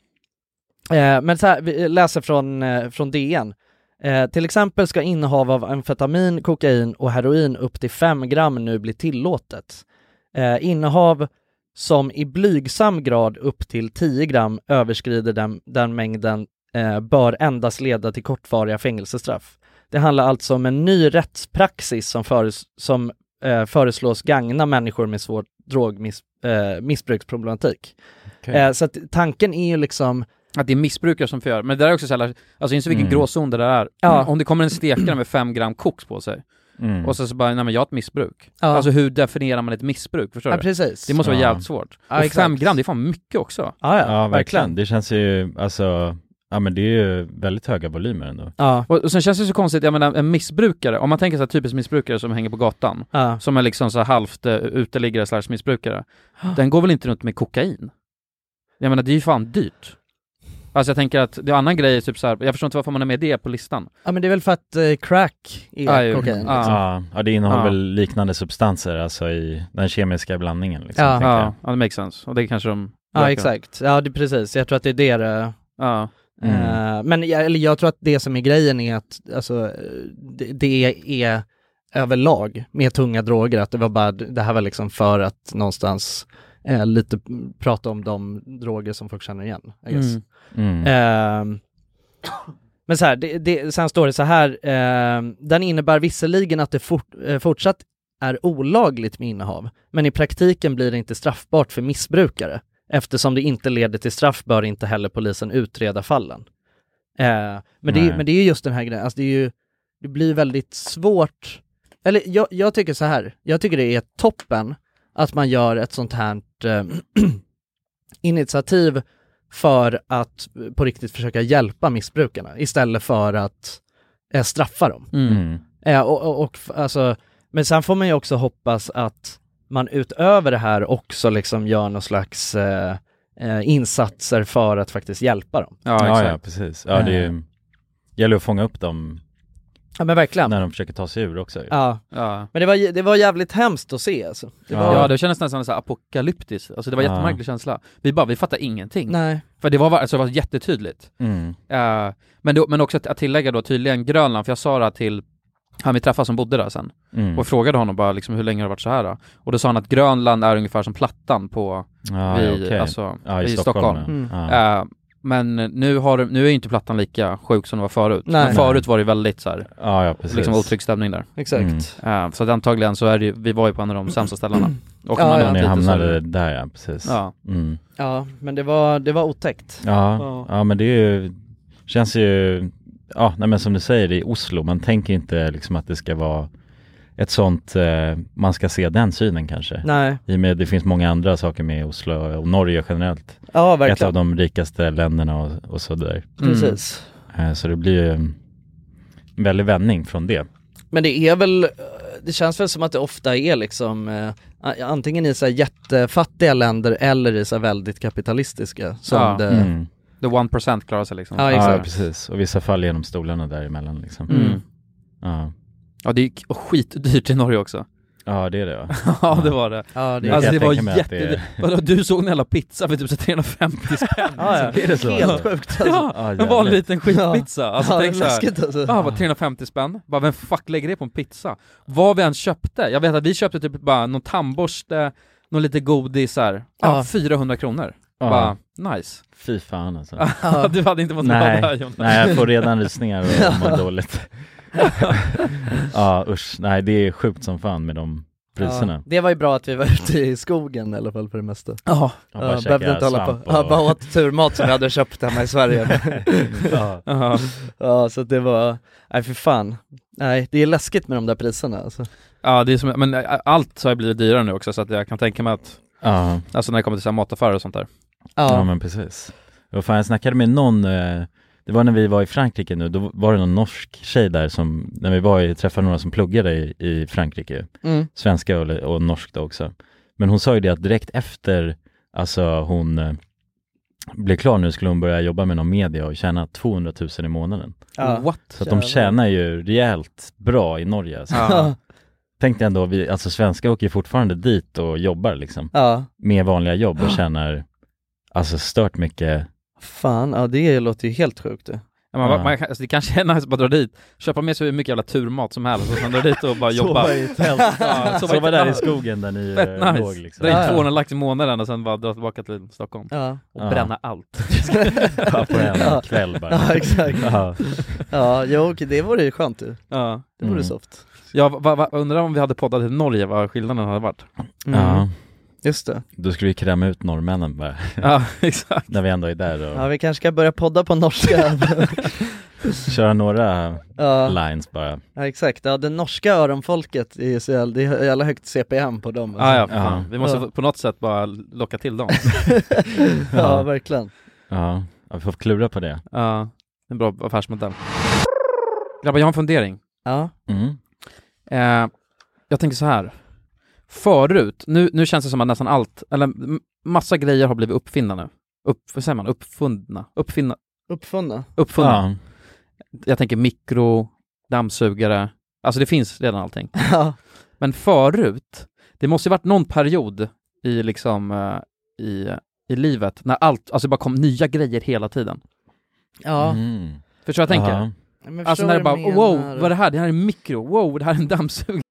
Speaker 3: Men så här, vi läser från DN. Till exempel ska innehav av amfetamin, kokain och heroin upp till 5 gram nu bli tillåtet. Innehav som i blygsam grad upp till 10 gram överskrider den mängden bör endast leda till kortvariga fängelsestraff. Det handlar alltså om en ny rättspraxis som föreslås gagna människor med svår missbruksproblematik. Så att tanken är ju liksom
Speaker 2: Att det är missbrukare som får göra. Men det där är också så här, alltså inser vilken gråzon det där är. Om det kommer en stekare med 5 gram koks på sig och så bara, nej men jag har ett missbruk. Alltså hur definierar man ett missbruk, förstår du?
Speaker 3: Precis.
Speaker 2: Det måste vara jävligt svårt. Och 5 gram, det är fan mycket också.
Speaker 1: Ja, verkligen. Det känns ju, alltså, ja men det är ju väldigt höga volymer ändå.
Speaker 2: Ja. Och sen känns det så konstigt, jag menar en missbrukare, om man tänker så här typiskt missbrukare som hänger på gatan, som är liksom så här halvt uteliggare / missbrukare, den går väl inte runt med kokain? Jag menar, det är ju fan dyrt. Alltså jag tänker att det är en annan grej, typ så här, jag förstår inte varför man är med det på listan.
Speaker 3: Ja men det är väl för att crack är kokain.
Speaker 1: Liksom. Ja, det innehåller väl liknande substanser, alltså i den kemiska blandningen. Liksom,
Speaker 2: ja, det makes sense. Och det kante de...
Speaker 3: Ja, exakt. Ja, det är precis. Jag tror att det är det. Men jag tror att det som är grejen är att alltså, det är överlag med tunga droger, att det här var liksom för att någonstans lite prata om de droger som folk känner igen, I guess. Men så här, sen står det så här, den innebär visserligen att det fortsatt är olagligt med innehav, men i praktiken blir det inte straffbart för missbrukare. Eftersom det inte leder till straff bör inte heller polisen utreda fallen. Men det är ju just den här grejen, alltså det blir väldigt svårt. Eller jag tycker så här, jag tycker det är toppen att man gör ett sånt här initiativ för att på riktigt försöka hjälpa missbrukarna istället för att straffa dem. Alltså, men sen får man ju också hoppas att man utöver det här också liksom gör någon slags insatser för att faktiskt hjälpa dem.
Speaker 1: Ja, precis. Ja, det gäller att fånga upp dem.
Speaker 3: Ja, men verkligen.
Speaker 1: När de försöker ta sig ur också.
Speaker 3: Ja. Men det var jävligt hemskt att se alltså.
Speaker 2: Det kändes nästan så här apokalyptiskt. Alltså det var jättemärklig känsla. Vi fattar ingenting.
Speaker 3: Nej.
Speaker 2: För det var jättetydligt. Men också att tillägga då tydligen Grönland, för jag sa det till han vi träffade som bodde där sen och frågade honom bara liksom, hur länge har det varit så här då? Och då sa han att Grönland är ungefär som Plattan på i Stockholm. Men nu är ju inte Plattan lika sjuk som det var förut. Men förut var det väldigt så här, liksom otrygg stämning där.
Speaker 3: Exakt.
Speaker 2: Så att antagligen så är det, vi var ju på en av de sämsta ställena. Och
Speaker 1: ni hamnade där, precis.
Speaker 3: Ja, men det var otäckt.
Speaker 1: Ja, men det är ju, känns ju, men som du säger, det är Oslo. Man tänker inte liksom att det ska vara ett sånt, man ska se den synen kanske.
Speaker 3: Nej.
Speaker 1: I och med det finns många andra saker med Oslo och Norge generellt.
Speaker 3: Ja, verkligen.
Speaker 1: Ett av de rikaste länderna och så där.
Speaker 3: Precis.
Speaker 1: Så det blir ju en väldig vändning från det.
Speaker 3: Men det känns väl som att det ofta är liksom antingen i så här jättefattiga länder eller i så här väldigt kapitalistiska som
Speaker 2: The 1% klarar sig liksom.
Speaker 1: Ja, precis. Och vissa fall genom stolarna däremellan liksom.
Speaker 2: Ja, det är skitdyrt i Norge också.
Speaker 1: Ja, det är det.
Speaker 2: Ja, det var det.
Speaker 3: Ja,
Speaker 2: det var jättedyrt. Du såg en jävla pizza för typ 350 spänn.
Speaker 3: Är det så? Helt sjukt alltså.
Speaker 2: En vanlig liten skitpizza. Alltså tänk så här.
Speaker 3: Alltså.
Speaker 2: Bara 350 spänn. Bara vem fuck lägger det på en pizza? Vad vi än köpte. Jag vet att vi köpte typ bara någon tandborste, någon lite godis här. 400 kronor. Bara nice.
Speaker 1: Fy fan alltså.
Speaker 2: Du hade inte fått vara där, Jonas.
Speaker 1: Nej, jag får redan rysningar och mår dåligt. Usch. Nej, det är sjukt som fan med de priserna.
Speaker 3: Det var ju bra att vi var ute i skogen i alla fall för det mesta.
Speaker 1: Behövde inte hålla på.
Speaker 3: Bara åt turmat som vi hade köpt hemma i Sverige. Så det var, nej för fan. Nej, det är läskigt med de där priserna alltså.
Speaker 2: Ja, det är som, men allt så har blivit dyrare nu också, så att jag kan tänka mig att alltså när det kommer till så här mataffärer och sånt där.
Speaker 1: Ja, men precis. Och fan, jag snackade med någon, det var när vi var i Frankrike nu, då var det någon norsk tjej där som, när vi träffade några som pluggade i Frankrike, svenska och norsk då också. Men hon sa ju det att direkt efter, alltså hon blev klar nu, skulle hon börja jobba med någon media och tjäna 200 000 i månaden.
Speaker 2: What?
Speaker 1: Så att de tjänar ju rejält bra i Norge alltså. Tänkte ändå, alltså svenskar åker ju fortfarande dit och jobbar liksom. Med vanliga jobb och tjänar alltså stört mycket.
Speaker 3: Fan, det låter ju helt sjukt det.
Speaker 2: Alltså det kanske är nice att bara dra dit, köpa med så mycket jävla turmat som helst och sen dra dit och bara jobba.
Speaker 1: Sova där i skogen där ni låg liksom.
Speaker 2: Dra in 200 lax i månaden och sen bara dra tillbaka till Stockholm. Och bränna allt.
Speaker 1: På en kväll bara.
Speaker 3: Ja, exakt. Det vore ju skönt ju. Det vore soft.
Speaker 2: Ja, undrar om vi hade poddat i Norge, vad skillnaden hade varit.
Speaker 3: Just det.
Speaker 1: Då skulle vi kräma ut norrmännen bara.
Speaker 2: Ja, exakt.
Speaker 1: När vi ändå är där. Och...
Speaker 3: Ja, vi kanske ska börja podda på norska.
Speaker 1: Köra några lines bara.
Speaker 3: Ja, exakt. Ja, det norska öronfolket är så jävla, det är jävla högt CPM på dem.
Speaker 2: Ja. Vi måste på något sätt bara locka till dem.
Speaker 3: Ja, verkligen.
Speaker 1: Ja, vi får klura på det.
Speaker 2: Ja, en bra affärsmodell. Grabbar, jag har en fundering.
Speaker 3: Ja.
Speaker 2: Jag tänker så här. Förut, nu känns det som att nästan allt, eller massa grejer har blivit uppfinna nu. Vad säger man? Uppfunna.
Speaker 1: Ja.
Speaker 2: Jag tänker mikro, dammsugare. Alltså det finns redan allting. Ja. Men förut, det måste ju varit någon period i liksom i livet när allt, alltså det bara kom nya grejer hela tiden.
Speaker 3: Ja.
Speaker 2: Förstår jag tänker? Alltså när det bara, wow, vad är det här? Det här är en mikro. Wow, det här är en dammsugare.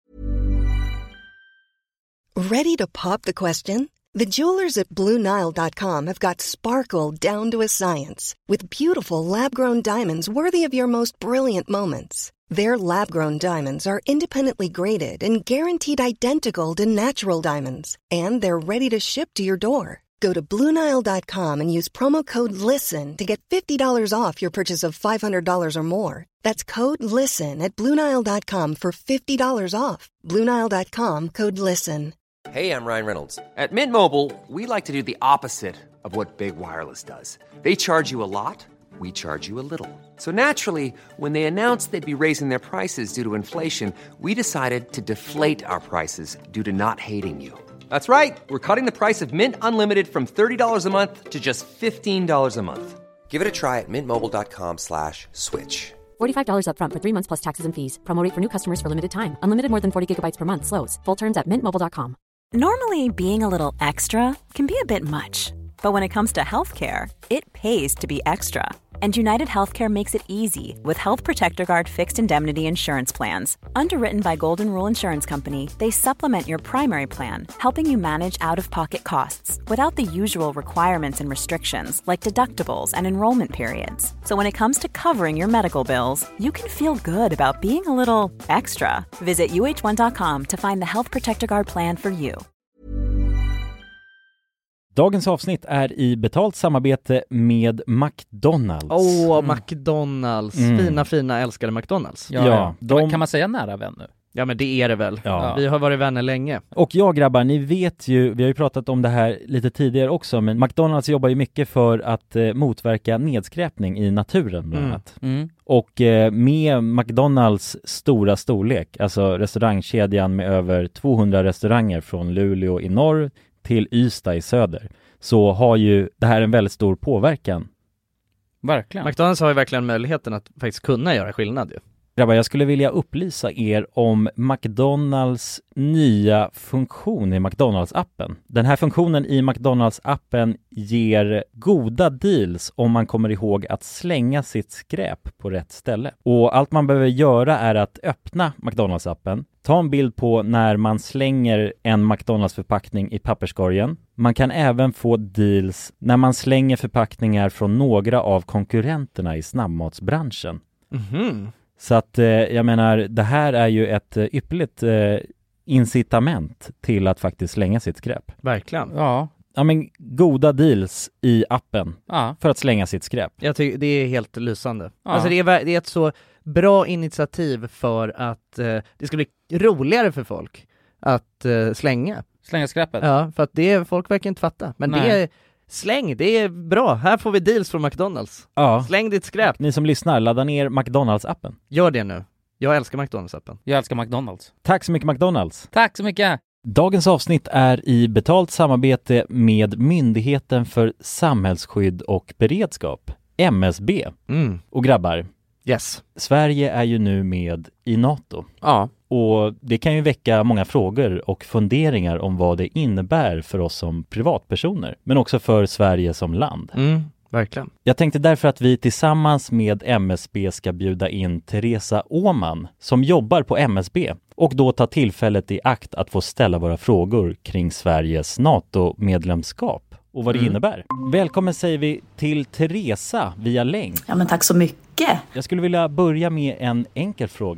Speaker 5: Ready to pop the question? The jewelers at BlueNile.com have got sparkle down to a science with beautiful lab-grown diamonds worthy of your most brilliant moments. Their lab-grown diamonds are independently graded and guaranteed identical to natural diamonds, and they're ready to ship to your door. Go to BlueNile.com and use promo code LISTEN to get $50 off your purchase of $500 or more. That's code LISTEN at BlueNile.com for $50 off. BlueNile.com, code LISTEN.
Speaker 9: Hey, I'm Ryan Reynolds. At Mint Mobile, we like to do the opposite of what Big Wireless does. They charge you a lot, we charge you a little. So naturally, when they announced they'd be raising their prices due to inflation, we decided to deflate our prices due to not hating you. That's right. We're cutting the price of Mint Unlimited from $30 a month to just $15 a month. Give it a try at mintmobile.com/switch.
Speaker 10: $45 up front for 3 months plus taxes and fees. Promo rate for new customers for limited time. Unlimited more than 40 gigabytes per month. Slows full terms at mintmobile.com.
Speaker 11: Normally, being a little extra can be a bit much. But when it comes to healthcare, it pays to be extra. And United Healthcare makes it easy with Health Protector Guard fixed indemnity insurance plans. Underwritten by Golden Rule Insurance Company, they supplement your primary plan, helping you manage out-of-pocket costs without the usual requirements and restrictions like deductibles and enrollment periods. So when it comes to covering your medical bills, you can feel good about being a little extra. Visit uh1.com to find the Health Protector Guard plan for you.
Speaker 1: Dagens avsnitt är i betalt samarbete med McDonald's.
Speaker 3: McDonald's. Fina, älskade McDonald's.
Speaker 2: Ja. Kan man säga nära vän nu?
Speaker 3: Ja, men det är det väl.
Speaker 1: Ja.
Speaker 3: Vi har varit vänner länge.
Speaker 1: Och grabbar, ni vet ju, vi har ju pratat om det här lite tidigare också, men McDonald's jobbar ju mycket för att motverka nedskräpning i naturen bland annat. Och med McDonald's stora storlek, alltså restaurangkedjan med över 200 restauranger från Luleå i norr till Ystad i söder, så har ju det här en väldigt stor påverkan.
Speaker 2: Verkligen.
Speaker 3: McDonald's har ju verkligen möjligheten att faktiskt kunna göra skillnad ju.
Speaker 1: Grabbar, jag skulle vilja upplysa er om McDonald's nya funktion i McDonald's-appen. Den här funktionen i McDonald's-appen ger goda deals om man kommer ihåg att slänga sitt skräp på rätt ställe. Och allt man behöver göra är att öppna McDonald's-appen, ta en bild på när man slänger en McDonald's-förpackning i papperskorgen. Man kan även få deals när man slänger förpackningar från några av konkurrenterna i snabbmatsbranschen. Så att jag menar, det här är ju ett ypperligt incitament till att faktiskt slänga sitt skräp.
Speaker 3: Verkligen.
Speaker 2: Ja.
Speaker 1: Ja, men goda deals i appen för att slänga sitt skräp.
Speaker 3: Jag tycker det är helt lysande. Ja. Alltså det är ett så bra initiativ för att det ska bli roligare för folk att slänga
Speaker 2: skräpet.
Speaker 3: Ja, för att folk verkar inte fatta. Men det är släng, det är bra. Här får vi deals från McDonald's.
Speaker 1: Ja.
Speaker 3: Släng ditt skräp.
Speaker 1: Ni som lyssnar, ladda ner McDonald's-appen.
Speaker 3: Gör det nu. Jag älskar McDonald's-appen.
Speaker 2: Jag älskar McDonald's.
Speaker 1: Tack så mycket McDonald's.
Speaker 2: Tack så mycket.
Speaker 1: Dagens avsnitt är i betalt samarbete med Myndigheten för samhällsskydd och beredskap, MSB. Och grabbar,
Speaker 3: yes.
Speaker 1: Sverige är ju nu med i NATO.
Speaker 2: Ja.
Speaker 1: Och det kan ju väcka många frågor och funderingar om vad det innebär för oss som privatpersoner, men också för Sverige som land.
Speaker 3: Verkligen.
Speaker 1: Jag tänkte därför att vi tillsammans med MSB ska bjuda in Teresa Åman som jobbar på MSB och då ta tillfället i akt att få ställa våra frågor kring Sveriges NATO-medlemskap och vad det innebär. Välkommen säger vi till Teresa via länk.
Speaker 11: Ja, men tack så mycket.
Speaker 1: Jag skulle vilja börja med en enkel fråga.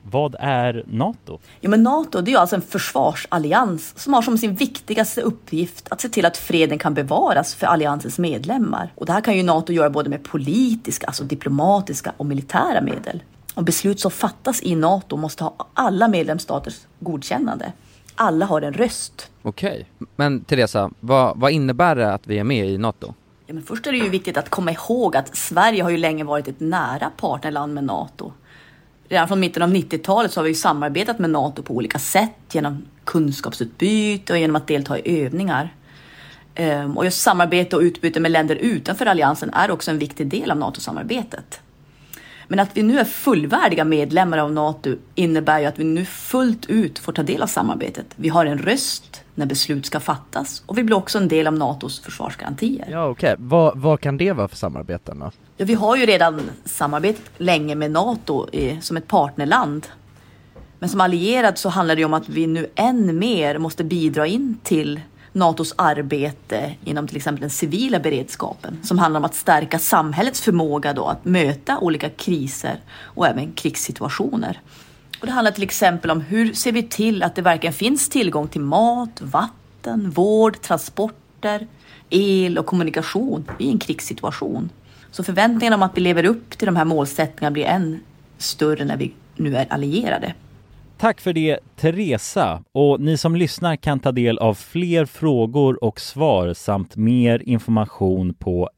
Speaker 1: vad är NATO?
Speaker 12: Ja, men NATO, det är ju alltså en försvarsallians som har som sin viktigaste uppgift att se till att freden kan bevaras för alliansens medlemmar. Och det här kan ju NATO göra både med politiska, alltså diplomatiska och militära medel. Och beslut som fattas i NATO måste ha alla medlemsstaters godkännande. Alla har en röst.
Speaker 2: Okej. Men Teresa, vad innebär det att vi är med i NATO?
Speaker 12: Ja, men först är det ju viktigt att komma ihåg att Sverige har ju länge varit ett nära partnerland med NATO. Redan från mitten av 90-talet så har vi ju samarbetat med NATO på olika sätt. Genom kunskapsutbyte och genom att delta i övningar. Och just samarbete och utbyte med länder utanför alliansen är också en viktig del av NATO-samarbetet. Men att vi nu är fullvärdiga medlemmar av NATO innebär ju att vi nu fullt ut får ta del av samarbetet. Vi har en röst när beslut ska fattas och vi blir också en del av NATOs försvarsgarantier.
Speaker 3: Ja, okej. Vad kan det vara för samarbeten då?
Speaker 12: Ja, vi har ju redan samarbetat länge med NATO som ett partnerland. Men som allierad så handlar det om att vi nu än mer måste bidra in till NATOs arbete inom till exempel den civila beredskapen som handlar om att stärka samhällets förmåga då att möta olika kriser och även krigssituationer. Och det handlar till exempel om hur ser vi till att det verkligen finns tillgång till mat, vatten, vård, transporter, el och kommunikation i en krigssituation. Så förväntningarna om att vi lever upp till de här målsättningarna blir än större när vi nu är allierade.
Speaker 1: Tack för det, Teresa. Och ni som lyssnar kan ta del av fler frågor och svar samt mer information på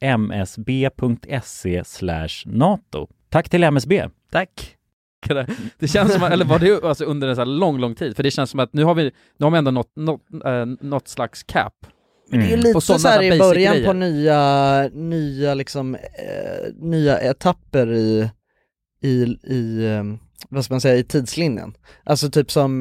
Speaker 1: msb.se/NATO. Tack till MSB.
Speaker 3: Tack.
Speaker 2: Det känns som, eller var det alltså under en så här lång tid? För det känns som att nu har vi ändå något slags cap.
Speaker 3: Men det är lite så här i början grejer. På nya liksom nya etapper i vad ska man säga, i tidslinjen. Alltså typ som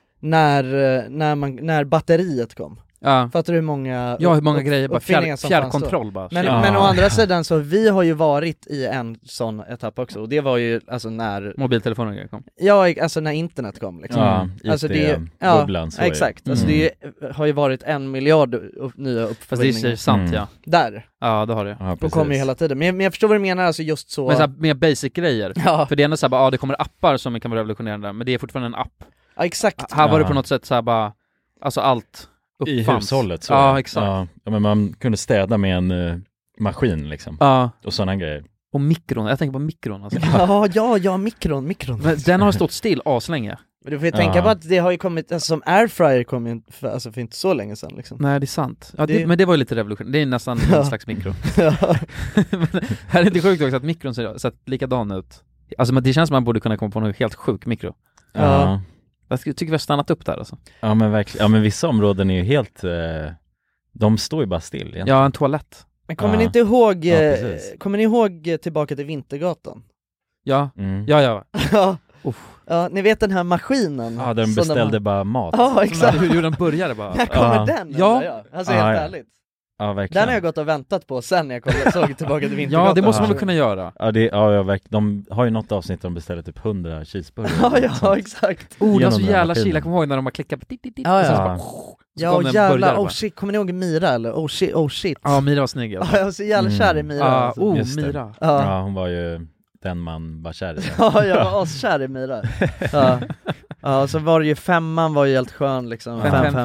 Speaker 3: när batteriet kom.
Speaker 2: Ja.
Speaker 3: Fattar du hur många
Speaker 2: grejer, bara fjärrkontroll bara.
Speaker 3: Men å andra sidan så vi har ju varit i en sån etapp också, och det var ju alltså när
Speaker 2: mobiltelefonen kom.
Speaker 3: Ja, alltså när internet kom liksom.
Speaker 1: Ja,
Speaker 3: alltså
Speaker 1: bubblan, så
Speaker 3: exakt. Alltså det har ju varit 1 miljard nya uppfinningar.
Speaker 2: Fast det är sant, ja.
Speaker 3: Där.
Speaker 2: Ja, det har det.
Speaker 3: Ja, och kommer ju hela tiden. Men jag förstår vad du menar, alltså just så.
Speaker 2: Men så här, mer basic grejer. Ja. För det är ändå så här, bara, det kommer appar som kan vara revolutionerande, men det är fortfarande en app.
Speaker 3: Ja, exakt.
Speaker 2: Här var det på något sätt så här bara, alltså allt uppfanns.
Speaker 1: I hushållet så.
Speaker 2: Ja, exakt.
Speaker 1: Ja, men man kunde städa med en maskin liksom.
Speaker 2: Ja.
Speaker 1: Och sådana grejer.
Speaker 2: Och mikron, jag tänker på mikron alltså.
Speaker 3: Ja, mikron.
Speaker 2: Men den har stått still aslänge.
Speaker 3: Men du får ju tänka på att det har ju kommit, alltså som airfryer kom ju för inte så länge sedan liksom.
Speaker 2: Nej, det är sant. Ja, men det var ju lite revolution. Det är nästan en slags mikro. Men här är det sjukt också att mikron ser likadan ut. Alltså det känns som man borde kunna komma på något helt sjuk mikro.
Speaker 1: Ja.
Speaker 2: Jag tycker vi har stannat upp där alltså.
Speaker 1: Ja, men verkligen. Ja, men vissa områden är ju helt de står ju bara still egentligen.
Speaker 2: Ja, en toalett.
Speaker 3: Men kommer ni inte ihåg kommer ni ihåg Tillbaka till Vintergatan?
Speaker 2: Ja. Ja.
Speaker 3: Ja, ni vet den här maskinen.
Speaker 1: Ja, den beställde bara mat.
Speaker 3: Ja, exakt.
Speaker 2: Hur den började bara.
Speaker 3: När kommer den?
Speaker 2: Ja.
Speaker 3: Alltså helt ärligt.
Speaker 1: Ja, verkligen.
Speaker 3: Den har jag gått och väntat på sen när jag såg Tillbaka till Vintergatan.
Speaker 2: Ja, det måste man väl kunna göra.
Speaker 1: Ja, de har ju något avsnitt där de beställer typ 100 cheeseburgare.
Speaker 3: Ja, exakt.
Speaker 2: Det är så jävla chila, kommer ihåg när de har klickat
Speaker 3: Ja, jävla, oh shit, kommer ni ihåg Mira eller? Oh shit.
Speaker 2: Ja, Mira var snygg.
Speaker 3: Ja, jag var så jävla kär i Mira.
Speaker 2: Mira.
Speaker 1: Ja, hon var ju den man var kär i.
Speaker 3: Ja, jag var askär i Mira. Ja, så var det ju 5:an var ju helt skön liksom.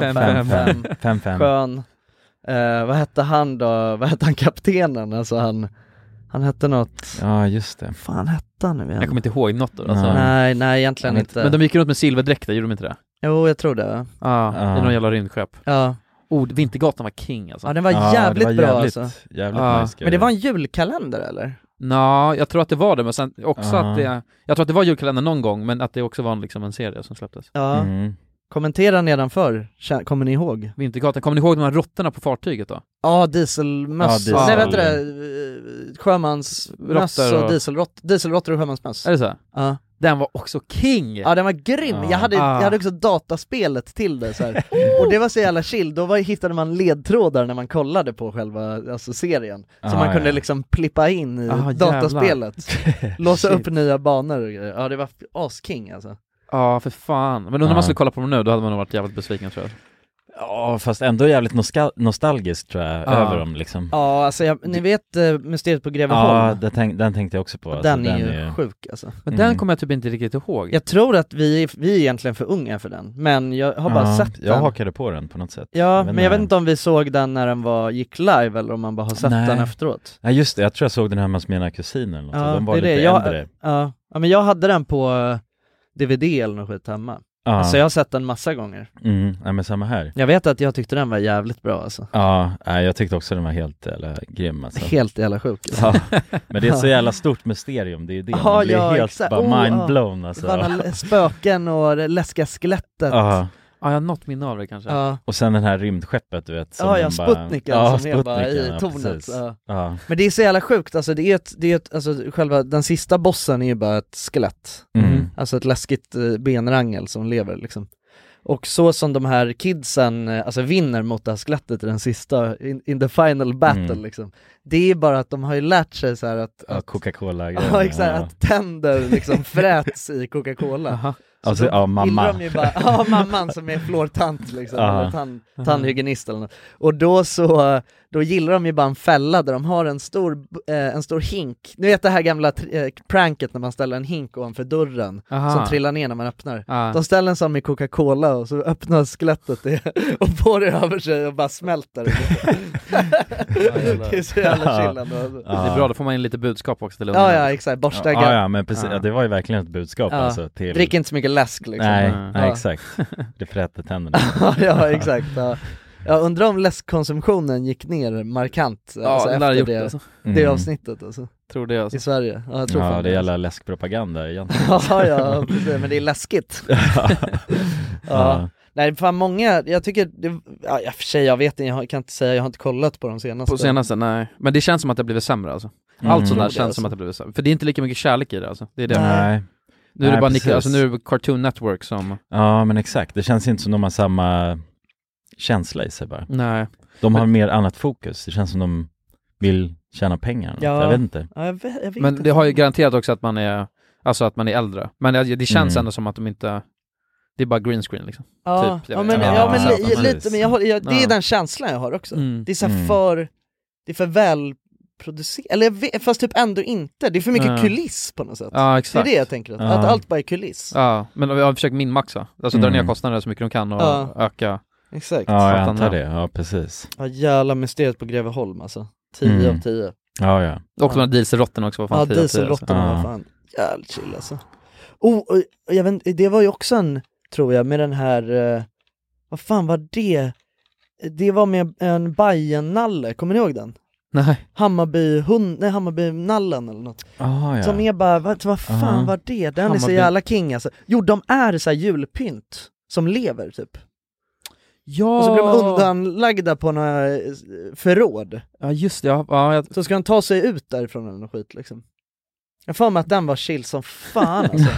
Speaker 3: 5. Skön. Vad hette han då? Vad hette han, kaptenen? Alltså han hette något.
Speaker 1: Ja, just det.
Speaker 3: Fan hette han nu igen?
Speaker 2: Jag kommer inte ihåg något då. Alltså.
Speaker 3: Nej, egentligen inte.
Speaker 2: Men de gick runt med silverdräkter, gjorde de inte det?
Speaker 3: Jo, jag tror det.
Speaker 2: Ja, i någon jävla rymdskepp.
Speaker 3: Ja.
Speaker 2: Vintergatan var king alltså.
Speaker 3: Ja, den var jävligt bra alltså.
Speaker 1: Jävligt nice.
Speaker 3: Men det var en julkalender eller?
Speaker 2: Nej, jag tror att det var det, men sen också att jag tror att det var julkalender någon gång, men att det också var liksom en serie som släpptes.
Speaker 3: Ja. Kommentera nedanför, kommer ni ihåg?
Speaker 2: Vintergatan, kommer ni ihåg de här råttorna på fartyget då?
Speaker 3: Ja, dieselmöss. Nej, vet du det? Sjömansmöss och dieselråttor och sjömansmöss.
Speaker 2: Är det så?
Speaker 3: Ja.
Speaker 2: Den var också king!
Speaker 3: Ja, den var grym. Jag hade också dataspelet till det så här. Och det var så jävla chill. Då hittade man ledtrådar när man kollade på själva serien. Så man kunde liksom plippa in i dataspelet. Låsa upp nya banor och grejer. Ja, det var asking alltså.
Speaker 2: Ja, för fan. Men när man skulle kolla på dem nu, då hade man nog varit jävligt besviken tror jag.
Speaker 1: Ja, fast ändå jävligt nostalgiskt tror jag över dem liksom.
Speaker 3: Ja, alltså ni vet Mysteriet på Greveholm.
Speaker 1: Ja, den tänkte jag också på.
Speaker 3: Alltså, den är ju sjuk alltså.
Speaker 2: Men den kommer jag typ inte riktigt ihåg.
Speaker 3: Jag tror att vi är egentligen för unga för den. Men jag har bara sett den.
Speaker 1: Jag hakade på den på något sätt.
Speaker 3: Ja, men jag vet inte om vi såg den när den gick live eller om man bara har sett den efteråt.
Speaker 1: Nej, just det. Jag tror jag såg den här med mina kusiner eller något. De var lite äldre.
Speaker 3: Ja, men jag hade den på DVD eller något skit hemma. Så jag har sett den massa gånger.
Speaker 1: Ja, men samma här.
Speaker 3: Jag vet att jag tyckte den var jävligt bra alltså.
Speaker 1: Ja, jag tyckte också den var helt jävla grym alltså.
Speaker 3: Helt jävla sjuk alltså.
Speaker 1: Men det är ett så jävla stort mysterium, det är ju det. Man blir helt bara mindblown alltså.
Speaker 3: Spöken och läskiga skelettet.
Speaker 2: Ja, jag har något minne av det kanske.
Speaker 3: Ja.
Speaker 1: Och sen den här rymdskeppet, du vet. Som
Speaker 3: Sputniken som är bara i tornet. Ja. Men det är så jävla sjukt, alltså det är ett alltså själva den sista bossen är ju bara ett skelett. Alltså ett läskigt benrangel som lever liksom. Och så som de här kidsen alltså vinner mot det här skelettet i den sista in the final battle liksom. Det är bara att de har ju lärt sig så här att
Speaker 1: Coca-Cola
Speaker 3: ja, exakt, att tänder liksom fräts i Coca-Cola.
Speaker 1: Alltså, mamma.
Speaker 3: De ju bara, mamman som är flårtant liksom, eller tandhygienist eller något. Och då gillar de ju bara en fälla där de har en stor hink. Ni vet det här gamla pranket när man ställer en hink ovanför durren som trillar ner när man öppnar. De ställer en sån med Coca-Cola och så öppnar skelettet det och får det över sig och bara smälter. Det är så jävla chillande.
Speaker 2: Det är bra, då får man in lite budskap också till
Speaker 3: ungarna. Ja, exakt. Borsta
Speaker 1: ja, men precis. Ja, det var ju verkligen ett budskap alltså, till...
Speaker 3: Drick inte så mycket läsk liksom.
Speaker 1: Nej, exakt. Det fräter tänderna.
Speaker 3: Ja, exakt. Ja. Jag undrar om läskkonsumtionen gick ner markant alltså, efter det avsnittet alltså.
Speaker 2: Tror det alltså.
Speaker 3: I Sverige. Ja, jag tror
Speaker 1: det gäller läskpropaganda egentligen.
Speaker 3: Ja, precis, men det är läskigt. Nej, fan många, jag tycker för sig, jag vet inte, jag kan inte säga, jag har inte kollat på de senaste.
Speaker 2: På senaste, nej. Men det känns som att det blivit sämre alltså. Allt sånt där känns som att det blivit sämre. För det är inte lika mycket kärlek i det alltså. Det är det.
Speaker 1: Nej.
Speaker 2: Nu är det bara alltså, nu är det Cartoon Network som...
Speaker 1: Ja, men exakt. Det känns inte som de har samma känsla i sig bara.
Speaker 2: Nej.
Speaker 1: De har mer annat fokus. Det känns som de vill tjäna pengar. Jag vet inte.
Speaker 3: Ja, jag vet
Speaker 2: men
Speaker 3: inte.
Speaker 2: Det har ju garanterat också att man är äldre. Men det känns ändå som att de inte... Det är bara green screen liksom.
Speaker 3: Ja,
Speaker 2: typ,
Speaker 3: lite, men det är den känslan jag har också. Det är så det är för väl producerat, eller fast typ ändå inte. Det är för mycket kuliss på något sätt. Ja, exakt. Det är det jag tänker, att allt bara är kuliss.
Speaker 2: Ja, men jag har försökt minmaxa. Alltså dra ner kostnaderna så mycket de kan och öka.
Speaker 3: Exakt.
Speaker 1: Ja, jag antar det. Ja, precis.
Speaker 3: Ja, jävla Mysteriet på Greveholm alltså. 10 av 10.
Speaker 1: Ja.
Speaker 2: Och de här dieselråttorna också var fan 10 av 10.
Speaker 3: Dieselråttorna var fan jävligt chill alltså. Jag vet, det var ju också en, tror jag, med den här vad fan var det? Det var med en Bajen-nalle, kommer ni ihåg den?
Speaker 2: Nej.
Speaker 3: Hammarby-nallen eller något.
Speaker 1: Ja.
Speaker 3: Som är bara, vad fan var det? Den är så jävla king alltså. Jo, de är så här julpynt som lever typ.
Speaker 2: Ja.
Speaker 3: Och så blir de undanlagda på några förråd.
Speaker 2: Ja, just det.
Speaker 3: Så ska de ta sig ut därifrån eller något skit liksom. Jag får med att den var chill som fan alltså.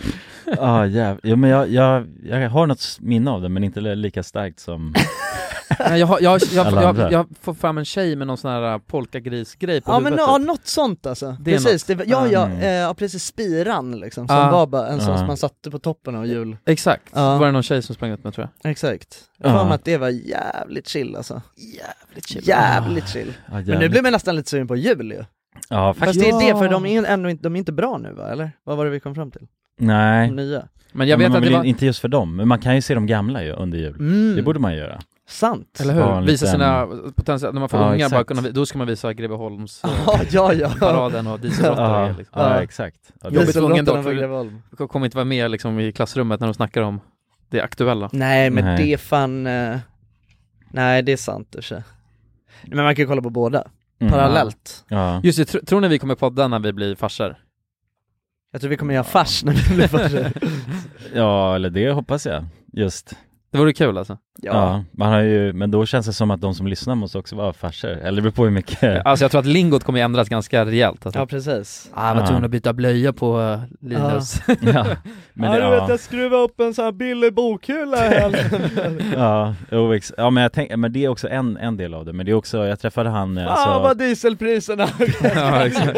Speaker 1: Ja, men jag har något minne av det, men inte lika starkt som...
Speaker 2: Nej, jag får fram en tjej med någon sån här polkagrisgrej på huvudet.
Speaker 3: Ja, men något sånt alltså. Precis, precis, spiran liksom, som var bara en sån som man satte på toppen av jul.
Speaker 2: Exakt, var det någon tjej som sprang ut med, tror jag.
Speaker 3: Exakt. Jag får med att det var jävligt chill alltså. Jävligt chill. Men nu blir man nästan lite sugen på jul ju.
Speaker 1: Ja,
Speaker 3: fast det är det, för de är inte bra nu va, eller? Vad var det vi kom fram till?
Speaker 1: Nej.
Speaker 3: De nya.
Speaker 2: Men jag vet att det var...
Speaker 1: inte just för dem, men man kan ju se de gamla ju under jul. Det borde man göra.
Speaker 3: Sant.
Speaker 2: Eller hur? Visa sina potentiella, när man får unga bara, då ska man visa Greveholms paraden och dieselråttor. Liksom.
Speaker 1: Ja, exakt.
Speaker 2: Jobbigt för ungen dock, för kommer inte vara med liksom, i klassrummet när de snackar om det aktuella.
Speaker 3: Nej, men det är fan... Nej, det är sant. Men man kan ju kolla på båda. Parallellt.
Speaker 2: Ja. Just det, tror ni vi kommer podda när vi blir farsor?
Speaker 3: Jag tror vi kommer göra fars när vi blir farsor.
Speaker 1: Ja, eller det hoppas jag. Just.
Speaker 2: Det vore kul alltså.
Speaker 1: Ja, man har ju, men då känns det som att de som lyssnar måste också vara farsor. Eller det beror på hur mycket...
Speaker 2: Alltså jag tror att lingot kommer ändras ganska rejält. Alltså.
Speaker 3: Ja, precis.
Speaker 2: Man var tvungen att byta blöja på Linus.
Speaker 3: Men du vet, jag skruvar upp en sån här billig bokhylla här.
Speaker 1: Men jag tänker, men det är också en del av det. Men det är också, jag träffade han...
Speaker 3: vad dieselpriserna!
Speaker 1: Ja, exakt.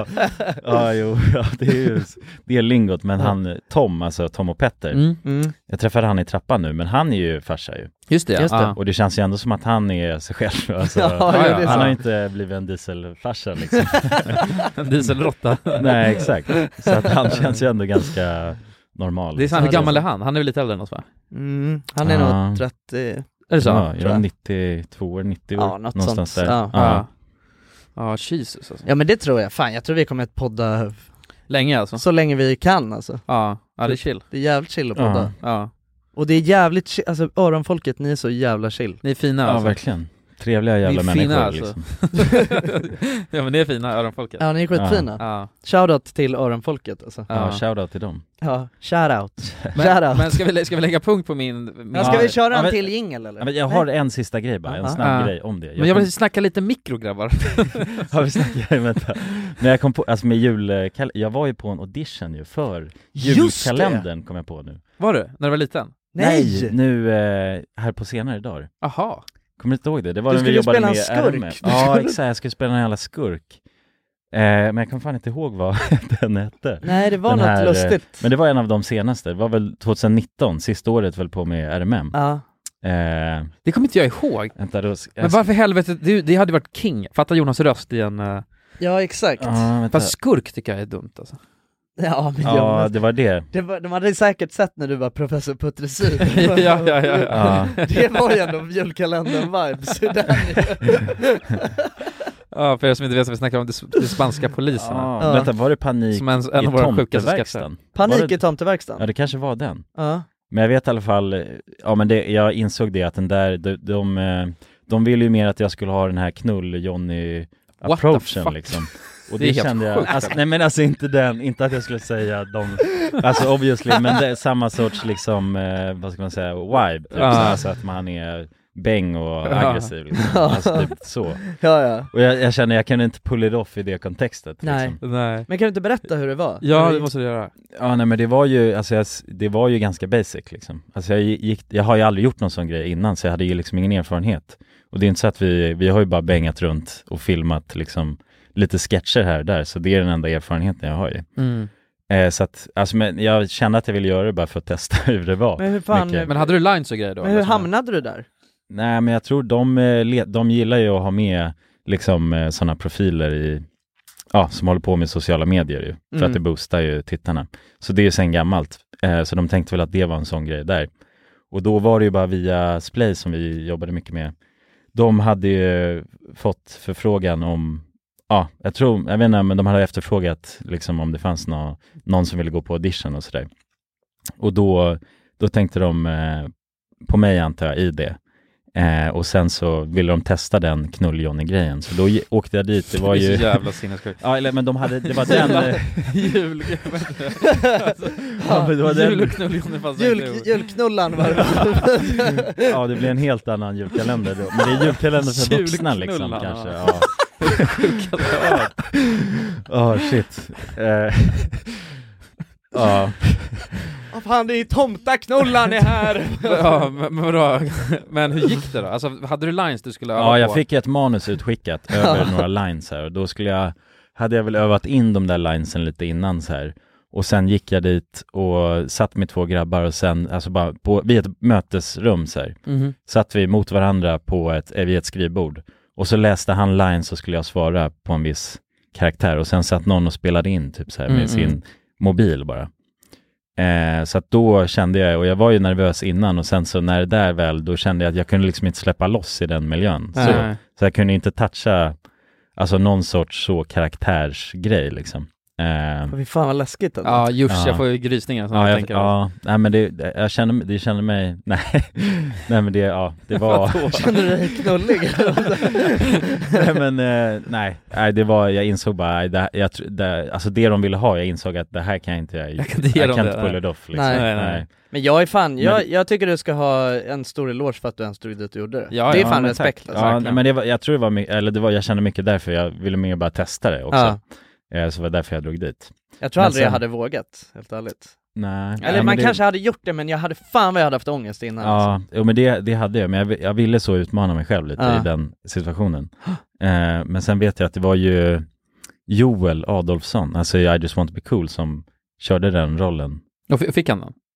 Speaker 1: Det är lingot. Men han, Tom och Petter. Jag träffade han i trappan nu, men han är ju farsa. ju.
Speaker 2: Just det.
Speaker 1: Och det känns ju ändå som att han är sig själv. Alltså, han har ju inte blivit en dieselfarsa liksom.
Speaker 2: En dieselrotta.
Speaker 1: Nej, exakt. Så att han känns ju ändå ganska normal.
Speaker 2: Det är sant. Hur gammal är han? Han är väl lite äldre än oss, va?
Speaker 3: Han är nog 30.
Speaker 2: Är det så?
Speaker 1: Ja, jag är 92 år, 90 år.
Speaker 3: Ja, något
Speaker 1: någonstans
Speaker 3: sånt.
Speaker 1: där.
Speaker 2: Ja, Jesus alltså.
Speaker 3: Ja, men det tror jag. Fan, jag tror vi kommer att podda
Speaker 2: länge alltså.
Speaker 3: Så länge vi kan alltså.
Speaker 2: Ja, det är chill.
Speaker 3: Det är jävligt chill att podda.
Speaker 2: Ja.
Speaker 3: Och det är jävligt chill, alltså öronfolket, ni är så jävla chill.
Speaker 2: Ni är fina
Speaker 1: alltså.
Speaker 2: alltså.
Speaker 1: Ja, verkligen. Trevliga jävla människor
Speaker 2: fina, alltså.
Speaker 1: liksom.
Speaker 2: Ja, men det är fina öronfolket.
Speaker 3: Ja, ni är skitfina.
Speaker 2: Ja.
Speaker 3: Shoutout till öronfolket alltså.
Speaker 1: Ja, shoutout till dem.
Speaker 3: Ja, shoutout.
Speaker 2: Men ska vi lägga punkt på min...
Speaker 3: Ja, ska vi köra en till jingle eller?
Speaker 1: Men jag har en sista grej bara, en snabb grej om det.
Speaker 2: Men jag vill snacka lite mikrograbbar.
Speaker 1: Ja, vi snackar, vänta. Men jag kom på, alltså med jag var ju på en audition ju för julkalendern, kom jag på nu.
Speaker 2: Var du? När du var liten?
Speaker 1: Nej, nu här på senare dagar.
Speaker 2: Aha.
Speaker 1: Kommer du inte ihåg det? Det var den vi jobbade med
Speaker 3: skurk.
Speaker 1: Ja, exakt, jag skulle spela en jävla skurk. Men jag kan fan inte ihåg vad den hette.
Speaker 3: Nej, det var något lustigt.
Speaker 1: Men det var en av de senaste. Det var väl 2019, sista året väl på med RMM.
Speaker 3: Ja.
Speaker 2: Det kommer inte jag ihåg.
Speaker 1: Vänta, då,
Speaker 2: men varför helvete, det hade varit king. Fatta Jonas röst i en...
Speaker 3: Ja, exakt.
Speaker 2: Fast skurk tycker jag är dumt alltså.
Speaker 3: Ja, men
Speaker 1: det var det.
Speaker 3: De hade säkert sett när du var professor Puttresyn.
Speaker 2: ja.
Speaker 3: Det var ju ändå julkalendern-vibes.
Speaker 2: Ja, för er som inte vet så vi snackar om de spanska poliserna.
Speaker 1: Vänta, var det panik
Speaker 2: som en av våra
Speaker 1: tomteverkstan?
Speaker 3: Panik i tomteverkstan?
Speaker 1: Ja, det kanske var den. Men jag vet i alla fall, jag insåg det att den där, de ville ju mer att jag skulle ha den här knull-Johnny-approachen liksom. Och det kände jag, nej men alltså inte att jag skulle säga alltså obviously, men det är samma sorts liksom, vad ska man säga, vibe, typ, alltså att man är bäng och aggressiv liksom. Alltså typ så.
Speaker 3: Ja.
Speaker 1: Och jag känner jag kan inte pull it off i det kontextet liksom.
Speaker 2: Nej.
Speaker 3: Men kan du inte berätta hur det var?
Speaker 2: Ja, det måste du göra.
Speaker 1: Ja, nej men det var ju, alltså det var ju ganska basic liksom. Alltså jag har ju aldrig gjort någon sån grej innan, så jag hade ju liksom ingen erfarenhet. Och det är inte så att vi har ju bara bängat runt och filmat liksom lite sketcher här och där, så det är den enda erfarenheten jag har ju. Så att, alltså, men jag kände att jag ville göra det bara för att testa hur det var.
Speaker 3: Men hur fan,
Speaker 2: men hade du lines och grejer då?
Speaker 3: Men hur hamnade du där?
Speaker 1: Nej, men jag tror de gillar ju att ha med liksom sådana profiler som håller på med sociala medier ju, för att det boostar ju tittarna. Så det är ju sen gammalt. Så de tänkte väl att det var en sån grej där. Och då var det ju bara via Splay som vi jobbade mycket med. De hade ju fått förfrågan om, jag vet inte, men de hade efterfrågat liksom om det fanns någon som ville gå på audition och sådär. Och då tänkte de på mig, antar jag, i det. Och sen så ville de testa den knull-Johnny-grejen. Så då åkte jag dit. Det var ju...
Speaker 2: Det är så jävla sinnessjukt.
Speaker 1: Ja, men det var den...
Speaker 3: Julknullan var det.
Speaker 1: Ja, det blir en helt annan julkalender då. Men det är julkalender för vuxna liksom, kanske. Ja. Shit. Ja.
Speaker 3: Fan, det är tomtaknullan är här.
Speaker 1: Ja,
Speaker 2: men vadå? Men hur gick det då? Alltså, hade du lines du skulle öva på?
Speaker 1: Ja, jag fick ett manus utskickat över några lines här. Och då hade jag väl övat in de där linesen lite innan så här. Och sen gick jag dit och satt med 2 grabbar och sen, alltså bara vid ett mötesrum så här. Satt vi mot varandra vid ett skrivbord. Och så läste han lines och skulle jag svara på en viss karaktär. Och sen satt någon och spelade in typ så här med sin mobil bara. Så att då kände jag, och jag var ju nervös innan, och sen så när det där väl, då kände jag att jag kunde liksom inte släppa loss i den miljön. Så jag kunde inte toucha alltså någon sorts så karaktärsgrej liksom.
Speaker 3: Fy fan vad läskigt alltså.
Speaker 2: Ja, just jag får ju grysningar som jag tänker.
Speaker 1: Ja, nej men jag kände mig nej men det var
Speaker 3: kände du dig knullig?
Speaker 1: Nej men nej, det var, jag insåg bara alltså det de ville ha, jag insåg att det här kan jag inte pull it off liksom. Nej.
Speaker 3: Men jag är fan, jag tycker du ska ha en stor eloge för att du ens drog dit och gjorde det.
Speaker 1: Ja,
Speaker 3: det är fan respekt alltså.
Speaker 1: Ja, men jag tror det var jag kände mycket därför jag ville mer bara testa det också. Så var därför jag drog dit.
Speaker 3: Jag tror aldrig jag hade vågat, helt ärligt.
Speaker 1: Nej.
Speaker 3: Eller man kanske hade gjort det, men jag hade haft ångest innan.
Speaker 1: Ja, alltså. Men det hade jag. Men jag ville så utmana mig själv lite i den situationen. Men sen vet jag att det var ju Joel Adolfsson, alltså I Just Want To Be Cool, som körde den rollen.
Speaker 2: Och fick han den?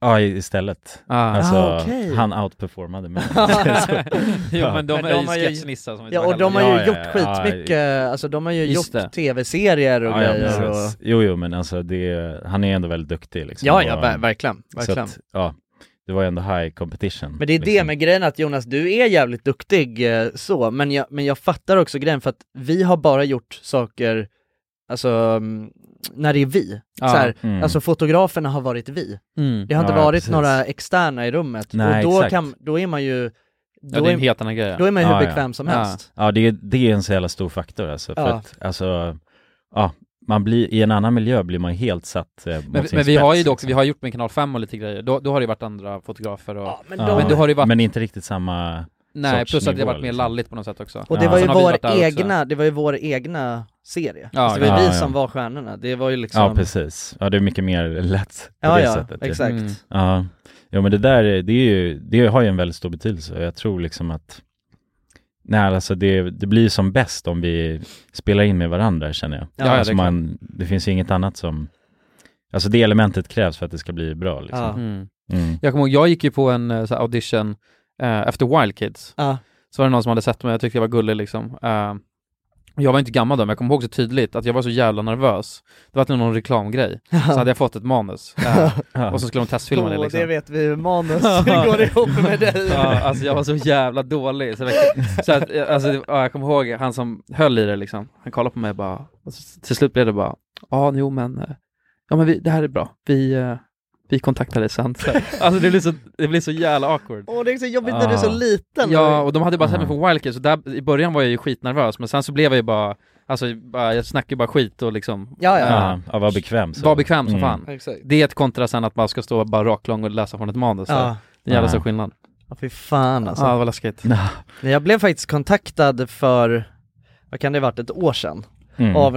Speaker 1: Ja, istället. Han outperformade mig.
Speaker 2: Jo, men de är ju sketchnissar som
Speaker 3: och de har ju gjort skitmycket, alltså de har ju gjort tv-serier och grejer. Och...
Speaker 1: Jo, men alltså han är ändå väldigt duktig liksom.
Speaker 3: Ja, verkligen.
Speaker 1: Så att, det var ändå high competition.
Speaker 3: Men det är liksom det med grejen att Jonas, du är jävligt duktig så, men jag fattar också grejen för att vi har bara gjort saker, alltså när det är vi. Alltså fotograferna har varit vi. Det har inte varit några externa i rummet.
Speaker 1: Nej,
Speaker 3: och då är man ju
Speaker 2: det är en helt annan grej.
Speaker 3: Då är man ju hur bekväm som helst.
Speaker 1: Ja, det är en så jävla stor faktor alltså, för att alltså man blir i en annan miljö blir man helt satt mot sin
Speaker 2: men vi har ju dock, vi har gjort med Kanal 5 och lite grejer. Då har det varit andra fotografer och
Speaker 3: men
Speaker 2: då har det varit...
Speaker 1: men inte riktigt samma.
Speaker 2: Nej, plus att det har varit mer lalligt på något sätt också.
Speaker 3: Och det var ju vår egna serie. Det var ju vi som var stjärnorna. Det var ju liksom...
Speaker 1: Ja, precis. Ja, det är mycket mer lätt på det sättet.
Speaker 3: Exakt.
Speaker 1: Ja, men det har ju en väldigt stor betydelse. Jag tror liksom att alltså det blir som bäst om vi spelar in med varandra, känner jag. Alltså det finns ju inget annat som... Alltså det elementet krävs för att det ska bli bra liksom.
Speaker 2: Jag kommer ihåg, jag gick ju på en så audition efter Wild Kids. Så var det någon som hade sett mig, jag tyckte jag var gullig liksom. Jag var inte gammal då, men jag kommer ihåg så tydligt att jag var så jävla nervös. Det var någon reklamgrej. Så hade jag fått ett manus. Och så skulle de testfilma det liksom.
Speaker 3: Det vet vi hur manus går ihop med dig.
Speaker 2: Alltså jag var så jävla dålig. Så att, alltså, jag kommer ihåg han som höll i det liksom. Han kollade på mig bara. Och till slut blev det bara, det här är bra. Vi kontaktade sen. Alltså det blir så jävla awkward.
Speaker 3: Det är så jobbigt när du är så liten.
Speaker 2: Ja, och de hade bara sett mig på Wild Kids. Så där, i början var jag ju skitnervös. Men sen så blev jag ju bara... Alltså jag snackade bara skit och liksom...
Speaker 1: var bekväm så.
Speaker 2: Var bekväm som fan.
Speaker 3: Exakt.
Speaker 2: Det är ett kontra sen att man ska stå bara raklång och läsa från ett manus. Det är jävla så skillnad.
Speaker 3: Ja, fy fan alltså.
Speaker 2: Ja, det var läskigt.
Speaker 3: Jag blev faktiskt kontaktad för... Vad kan det ha varit? Ett år sedan. Av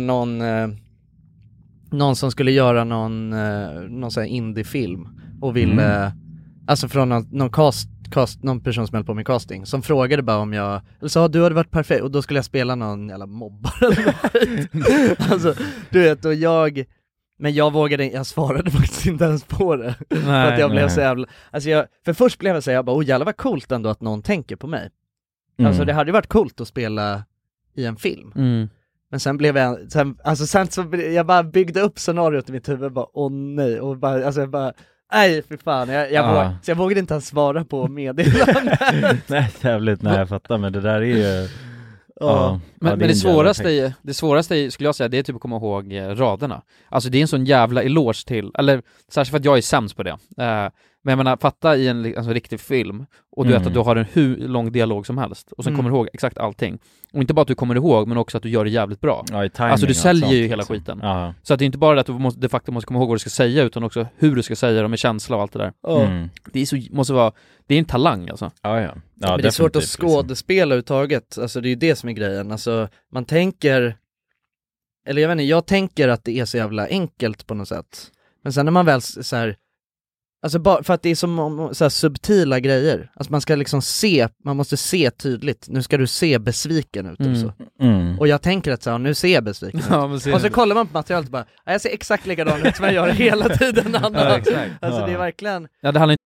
Speaker 3: någon som skulle göra någon sån här indie-film och ville, alltså från någon person som höll på med casting, som frågade bara om jag, eller sa du hade varit perfekt, och då skulle jag spela någon jävla mobbare eller skit. Alltså, du vet, och jag svarade faktiskt inte ens på det. För att jag blev så jävla, alltså för först blev jag så jag bara, jävlar vad coolt ändå att någon tänker på mig. Alltså det hade ju varit coolt att spela i en film. Men sen blev sen så jag bara byggde upp scenariot i mitt huvud, bara nej, och bara, alltså jag bara, nej för fan, så jag vågade inte ens svara på meddelandet.
Speaker 1: Nej, jävligt, jag fattar, men det där är ju...
Speaker 2: Men det svåraste skulle jag säga, det är typ att komma ihåg raderna. Alltså det är en sån jävla eloge till, eller särskilt för att jag är sämst på det. Men jag menar, fatta i en riktig film och du vet att du har en hur lång dialog som helst och sen kommer du ihåg exakt allting. Och inte bara att du kommer ihåg, men också att du gör det jävligt bra. Alltså du säljer ju hela skiten. Så att det är inte bara att du de facto måste komma ihåg vad du ska säga, utan också hur du ska säga det med känsla och allt det där. Det är det är en talang alltså.
Speaker 3: Men det är svårt att skådespela överhuvudtaget. Alltså det är ju det som är grejen. Alltså man tänker, eller jag vet inte, jag tänker att det är så jävla enkelt på något sätt. Men sen när man väl så här, alltså bara för att det är så här subtila grejer. Alltså man ska liksom man måste se tydligt. Nu ska du se besviken ut och så. Och jag tänker att så här, nu ser jag besviken ut. Och så kollar man på materialet och bara, jag ser exakt likadan ut som jag gör hela tiden. Alltså det är verkligen...
Speaker 2: det handlar...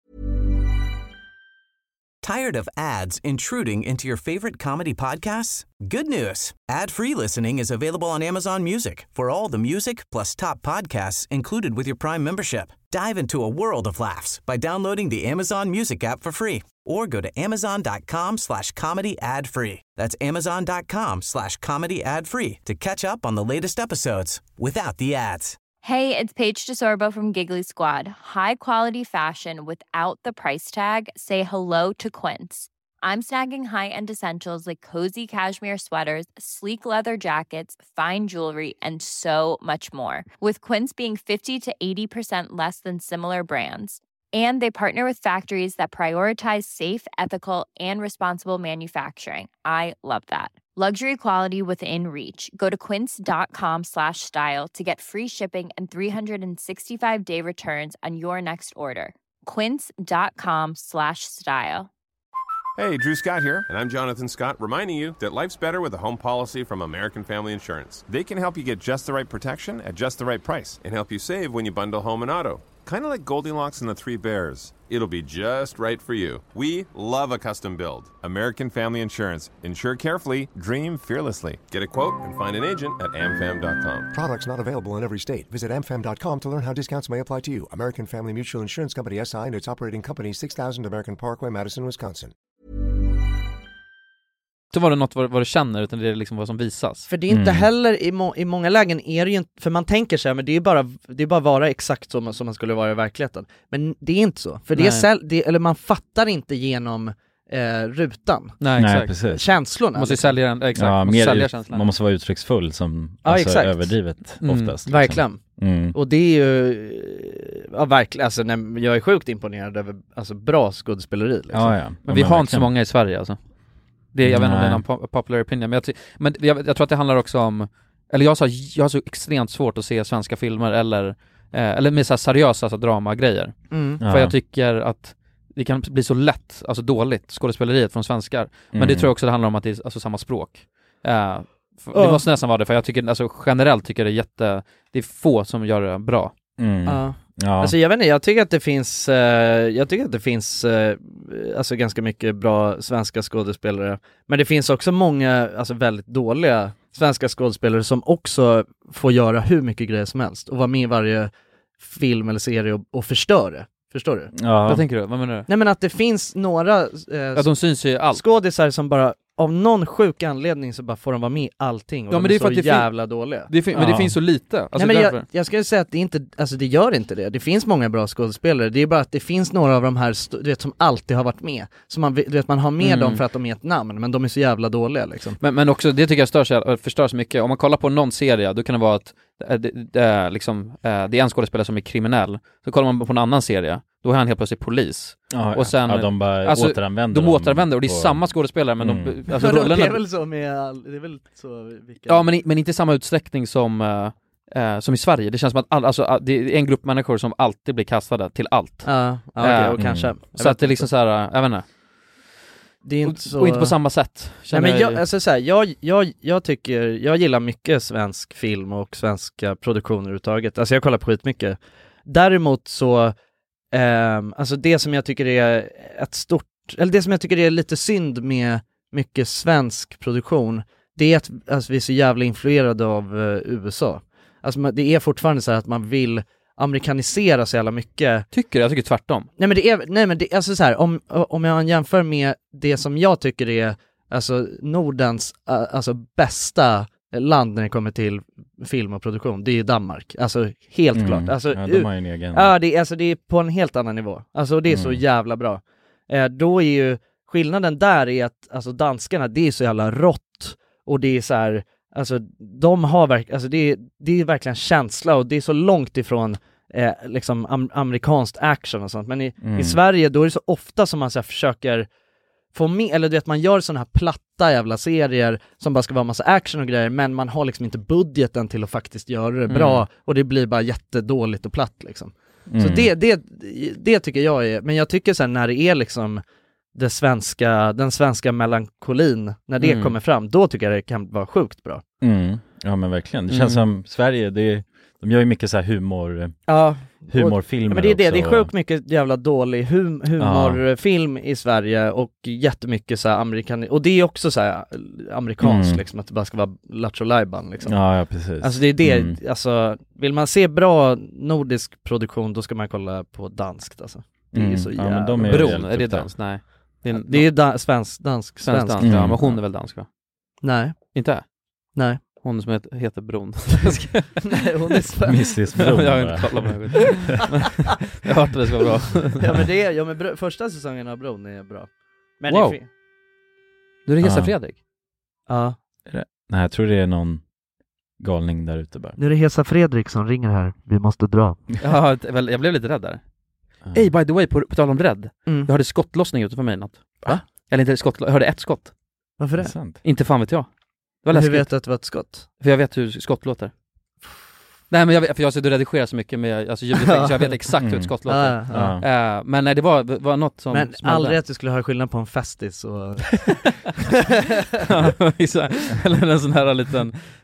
Speaker 6: Tired of ads intruding into your favorite comedy podcasts? Good news. Ad-free listening is available on Amazon Music for all the music plus top podcasts included with your Prime membership. Dive into a world of laughs by downloading the Amazon Music app for free or go to amazon.com/comedy ad-free. That's amazon.com/comedy ad-free to catch up on the latest episodes without the ads.
Speaker 13: Hey, it's Paige DeSorbo from Giggly Squad. High quality fashion without the price tag. Say hello to Quince. I'm snagging high-end essentials like cozy cashmere sweaters, sleek leather jackets, fine jewelry, and so much more. With Quince being 50 to 80% less than similar brands. And they partner with factories that prioritize safe, ethical, and responsible manufacturing. I love that. Luxury quality within reach. Go to quince.com/style to get free shipping and 365-day returns on your next order. Quince.com/style.
Speaker 14: Hey, Drew Scott here, and I'm Jonathan Scott, reminding you that life's better with a home policy from American Family Insurance. They can help you get just the right protection at just the right price and help you save when you bundle home and auto. Kind of like Goldilocks and the Three Bears. It'll be just right for you. We love a custom build. American Family Insurance. Insure carefully, dream fearlessly. Get a quote and find an agent at amfam.com.
Speaker 15: Products not available in every state. Visit amfam.com to learn how discounts may apply to you. American Family Mutual Insurance Company SI and its operating company 6000 American Parkway, Madison, Wisconsin.
Speaker 2: Så var det något vad du känner, utan det är liksom vad som visas.
Speaker 3: För det är inte heller, i många lägen är det ju inte, för man tänker sig, men det är bara vara exakt som man skulle vara i verkligheten. Men det är inte så, för eller man fattar inte genom rutan.
Speaker 2: Nej,
Speaker 1: precis.
Speaker 3: Känslorna.
Speaker 2: Man måste sälja den, exakt.
Speaker 1: Ja,
Speaker 2: måste sälja känslan.
Speaker 1: Man måste vara uttrycksfull som alltså, överdrivet oftast. Liksom.
Speaker 3: Verkligen. Och det är ju verkligen, alltså, jag är sjukt imponerad över bra skådespeleri liksom.
Speaker 2: Men vi har inte så många i Sverige alltså. Jag vet inte om det är någon popular opinion, men jag tror att det handlar också om, eller jag har så extremt svårt att se svenska filmer eller med så här seriösa dramagrejer. För jag tycker att det kan bli så lätt, alltså dåligt skådespeleriet från svenskar. Men det tror jag också det handlar om att det är alltså samma språk. Det måste nästan vara det, för jag tycker, alltså generellt tycker det är få som gör det bra.
Speaker 3: Alltså jag vet inte, jag tycker att det finns alltså ganska mycket bra svenska skådespelare, men det finns också många alltså väldigt dåliga svenska skådespelare som också får göra hur mycket grejer som helst och vara med i varje film eller serie och förstör det. Förstår du?
Speaker 2: Vad tänker du? Vad menar du?
Speaker 3: Nej, men att det finns några
Speaker 2: de syns ju allt.
Speaker 3: Skådisar som bara av någon sjuk anledning så bara får de vara med i allting och de är så jävla dåliga.
Speaker 2: Men det finns så lite. Alltså
Speaker 3: nej, men jag skulle säga att det inte, alltså det gör inte det. Det finns många bra skådespelare. Det är bara att det finns några av de här du vet, som alltid har varit med. Som man har med dem för att de är ett namn, men de är så jävla dåliga liksom.
Speaker 2: Men också, det tycker jag förstör så mycket. Om man kollar på någon serie, då kan det vara att det är en skådespelare som är kriminell. Så kollar man på en annan serie, då är han helt plötsligt polis. Och sen
Speaker 1: de bara återanvänder.
Speaker 2: De återanvänder, och det är samma skådespelare, men alltså rollerna...
Speaker 3: Det är väl så med det är väl så vilka...
Speaker 2: Ja, men inte i samma utsträckning som i Sverige. Det känns som att det är en grupp människor som alltid blir kastade till allt.
Speaker 3: Och kanske.
Speaker 2: Så att det är liksom så här, jag vet inte.
Speaker 3: Det är inte så...
Speaker 2: Och inte på samma sätt.
Speaker 3: Nej, men jag tycker, jag gillar mycket svensk film och svenska produktioner överhuvudtaget. Alltså jag kollar på skitmycket. Däremot så alltså det som jag tycker är det som jag tycker är lite synd med mycket svensk produktion, det är att alltså, vi är så jävla influerade av USA. Alltså det är fortfarande så här att man vill amerikanisera så jävla mycket.
Speaker 2: Jag tycker tvärtom.
Speaker 3: Nej men det är alltså så här, om jag jämför med det som jag tycker är alltså Nordens alltså bästa land när det kommer till film och produktion, det är Danmark. Alltså helt klart. Alltså,
Speaker 1: de har ju en egen.
Speaker 3: Ja, det är på en helt annan nivå. Alltså det är så jävla bra. Då är ju skillnaden där är att alltså danskarna, det är så jävla rått och det är så här, alltså de har alltså det är verkligen känsla och det är så långt ifrån liksom amerikanskt action och sånt. Men i Sverige då är det så ofta som man så här, försöker få med, eller du vet, man gör såna här platta jävla serier som bara ska vara massa action och grejer, men man har liksom inte budgeten till att faktiskt göra det bra och det blir bara jättedåligt och platt liksom. Så det tycker jag är, men jag tycker sen när det är liksom den svenska melankolin, när det kommer fram, då tycker jag det kan vara sjukt bra.
Speaker 1: Ja men verkligen, det känns som Sverige, de gör ju mycket så här humorfilmer.
Speaker 3: Men det är sjukt mycket jävla dålig humorfilm i Sverige och jättemycket så här och det är också så här amerikanskt liksom, att det bara ska vara Lattjo Lajban liksom.
Speaker 1: Ja, precis.
Speaker 3: Alltså det är det, alltså vill man se bra nordisk produktion, då ska man kolla på danskt alltså. Det är så jävla...
Speaker 2: Ja, men Bron, är det dansk? Nej.
Speaker 3: Det är svensk.
Speaker 2: Ja, men hon är väl dansk va?
Speaker 3: Nej.
Speaker 2: Inte?
Speaker 3: Nej.
Speaker 2: Hon som heter Bron.
Speaker 3: Nej, hon är svensk.
Speaker 1: Mrs. Bron.
Speaker 2: Jag har inte kollat på det. Jag har hört att det ska vara bra.
Speaker 3: Men första säsongen av Bron är bra. Men
Speaker 2: wow. Du är det Hesa Fredrik?
Speaker 3: Ja.
Speaker 1: Nej, jag tror det är någon galning där ute bara.
Speaker 3: Nu är det Hesa Fredrik som ringer här. Vi måste dra.
Speaker 2: Ja, jag blev lite rädd där. Hey, by the way, på tal om rädd. Jag hörde skottlossning utanför mig i natt. Va? Eller inte jag hörde ett skott.
Speaker 3: Varför det?
Speaker 2: Inte fan vet jag.
Speaker 3: Hur vet du att det var ett skott?
Speaker 2: För jag vet hur skott låter. Nej, men för jag sitter och redigerar så mycket med alltså ljudeffekter, så jag vet exakt hur ett skott låter. Men nej, det var något som...
Speaker 3: Men aldrig att du skulle ha skillnad på en festis och...
Speaker 2: Eller en sån här liten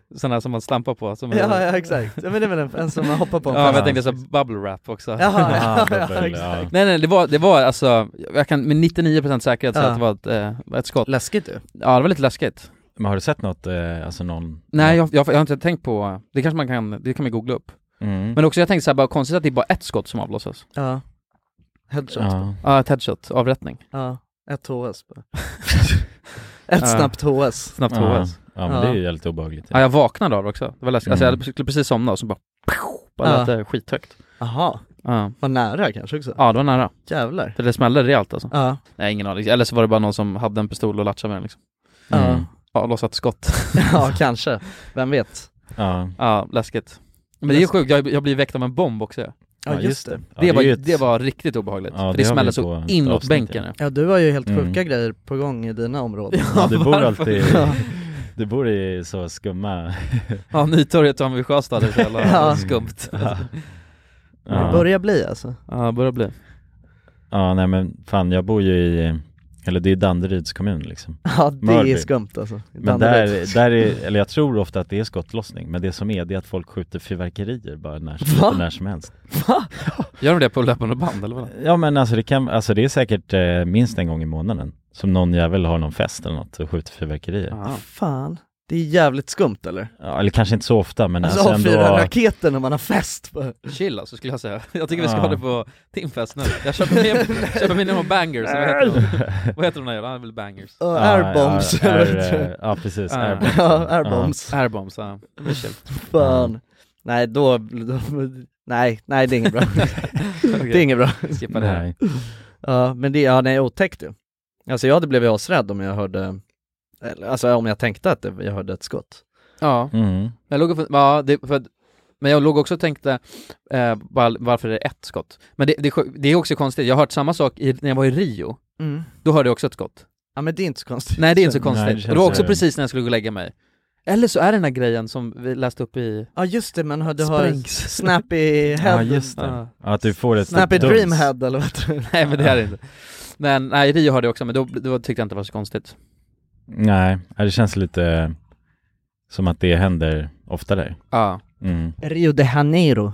Speaker 2: Sådana som man stampar på. Som
Speaker 3: ja, exakt. Ja, men det är väl en som man hoppar på.
Speaker 2: Ja, men jag tänkte så bubble wrap också.
Speaker 3: Ja, exakt.
Speaker 2: Nej, det var alltså, jag kan med 99% säkerhet säga att det var ett skott.
Speaker 3: Läskigt du?
Speaker 2: Ja, det var lite läskigt.
Speaker 1: Men har du sett något, alltså någon...
Speaker 2: Nej, jag har inte tänkt på, det kanske man kan, det kan man googla upp. Men också jag tänkte så här, bara konstigt att det är bara ett skott som avlossas.
Speaker 3: Ja. Headshot.
Speaker 2: Ja, ett headshot, avrättning.
Speaker 3: Ja, ett HS. Ett snabbt HS.
Speaker 2: Snabbt HS.
Speaker 1: Ja, men det är ju helt obehagligt.
Speaker 2: Ja, jag vaknade av det också. Det var läskigt. Alltså jag skulle precis somna och så bara lät det skithögt.
Speaker 3: Aha. Var nära kanske också.
Speaker 2: Ja, det var nära.
Speaker 3: Jävlar.
Speaker 2: För det smällde rejält alltså.
Speaker 3: Ja.
Speaker 2: Nej, ingen aning. Eller så var det bara någon som hade en pistol och latchade med den liksom. Ja, lossat skott.
Speaker 3: Ja, kanske. Vem vet.
Speaker 2: Ja, läskigt. Men det är sjukt, jag blir väckt av en bomb också.
Speaker 3: Ja, just det.
Speaker 2: Det var riktigt obehagligt.
Speaker 1: Ja,
Speaker 2: för det smällde så inåt bänken.
Speaker 3: Ja, du har ju helt sjuka grejer på gång i dina områden.
Speaker 1: Ja, du bor alltid... Du bor i så skumma...
Speaker 2: Ja, Nytorget och vid Sjöstad är så jävla skumt.
Speaker 3: Det börjar bli alltså.
Speaker 2: Ja, det börjar bli.
Speaker 1: Ja, nej men fan, jag bor ju i... Eller det är Danderyds kommun liksom.
Speaker 3: Ja, det Mörby. Är skumt alltså.
Speaker 1: Men där är, eller jag tror ofta att det är skottlossning. Men det som är att folk skjuter fyrverkerier bara när som helst.
Speaker 2: Va? Gör de det på löpande band eller vad?
Speaker 1: Ja, men alltså det är säkert minst en gång i månaden. Som någon jävel har någon fest eller något och skjuter fyrverkerier.
Speaker 3: Fan. Det är jävligt skumt eller?
Speaker 1: Ja, eller kanske inte så ofta, men
Speaker 3: alltså ändå... fyra raketer när man har fest på...
Speaker 2: Chill alltså, skulle jag säga. Jag tycker vi ska ha det på Timfest nu. Jag köper med några bangers. Vad heter de där? Ja, väl bangers.
Speaker 3: Airbombs.
Speaker 1: Ja, precis.
Speaker 3: Airbombs.
Speaker 2: Airbombs, ja.
Speaker 3: Fan. Nej, då... Nej, det är inget bra. Det är inget bra.
Speaker 2: Skippa det här.
Speaker 3: Ja, men det är otäckt ju. Alltså jag hade blivit asrädd om jag hörde... Alltså om jag tänkte att jag hörde ett skott.
Speaker 2: Ja. Men jag låg också och tänkte varför det är ett skott. Men det är också konstigt. Jag har hört samma sak när jag var i Rio. Då hörde jag också ett skott.
Speaker 3: Ja, men det är inte så konstigt.
Speaker 2: Nej, det är inte så konstigt. Och det var också precis när jag skulle gå och lägga mig. Eller så är det den här grejen som vi läste upp i...
Speaker 3: Ja, just det, men du har snappy head.
Speaker 1: Ja, just det. Ja. Att du får ett
Speaker 3: snappy dream head eller vad?
Speaker 2: Nej, men det är det inte. Men nej, Rio hörde jag också, men då tyckte jag inte det var så konstigt.
Speaker 1: Nej, det känns lite som att det händer oftare.
Speaker 2: Ja.
Speaker 3: Rio de Janeiro.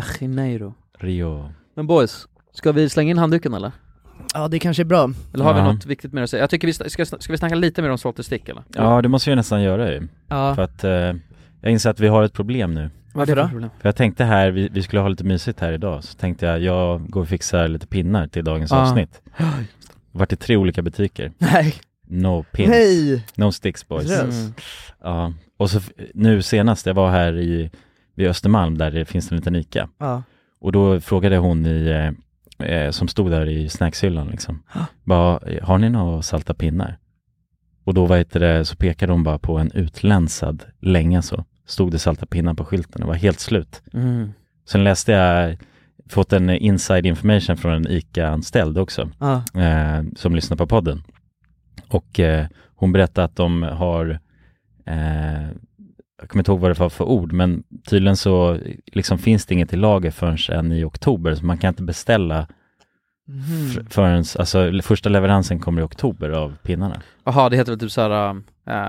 Speaker 1: Rio.
Speaker 2: Men boys, ska vi slänga in handduken eller?
Speaker 3: Ja, det kanske är bra.
Speaker 2: Eller har vi något viktigt mer att säga? Jag tycker ska vi snacka lite mer om Salty Stick eller?
Speaker 1: Ja, det måste vi nästan göra ju.
Speaker 3: Ja.
Speaker 1: För att jag inser att vi har ett problem nu.
Speaker 3: Varför då?
Speaker 1: För jag tänkte här, vi skulle ha lite mysigt här idag. Så tänkte jag går och fixar lite pinnar till dagens avsnitt. Vart det 3 olika butiker.
Speaker 3: Nej.
Speaker 1: No pins.
Speaker 3: Nej.
Speaker 1: No sticks boys. Ja. Och så nu senast, jag var här vid Östermalm där det finns en liten Ica.
Speaker 3: Ja.
Speaker 1: Och då frågade hon som stod där i snackshyllan liksom. Bara, har ni några salta pinnar? Och då så pekade hon bara på en utlänsad länga så. Stod det salta pinnar på skylten. Det var helt slut. Sen läste jag, fått en inside information från en Ica-anställd också. Som lyssnar på podden. Och hon berättade att de har jag kommer inte ihåg vad det var för ord, men tydligen så liksom finns det inget i lager förrän i oktober, så man kan inte beställa förrän, alltså första leveransen kommer i oktober av pinnarna.
Speaker 2: Jaha, det heter väl typ såhär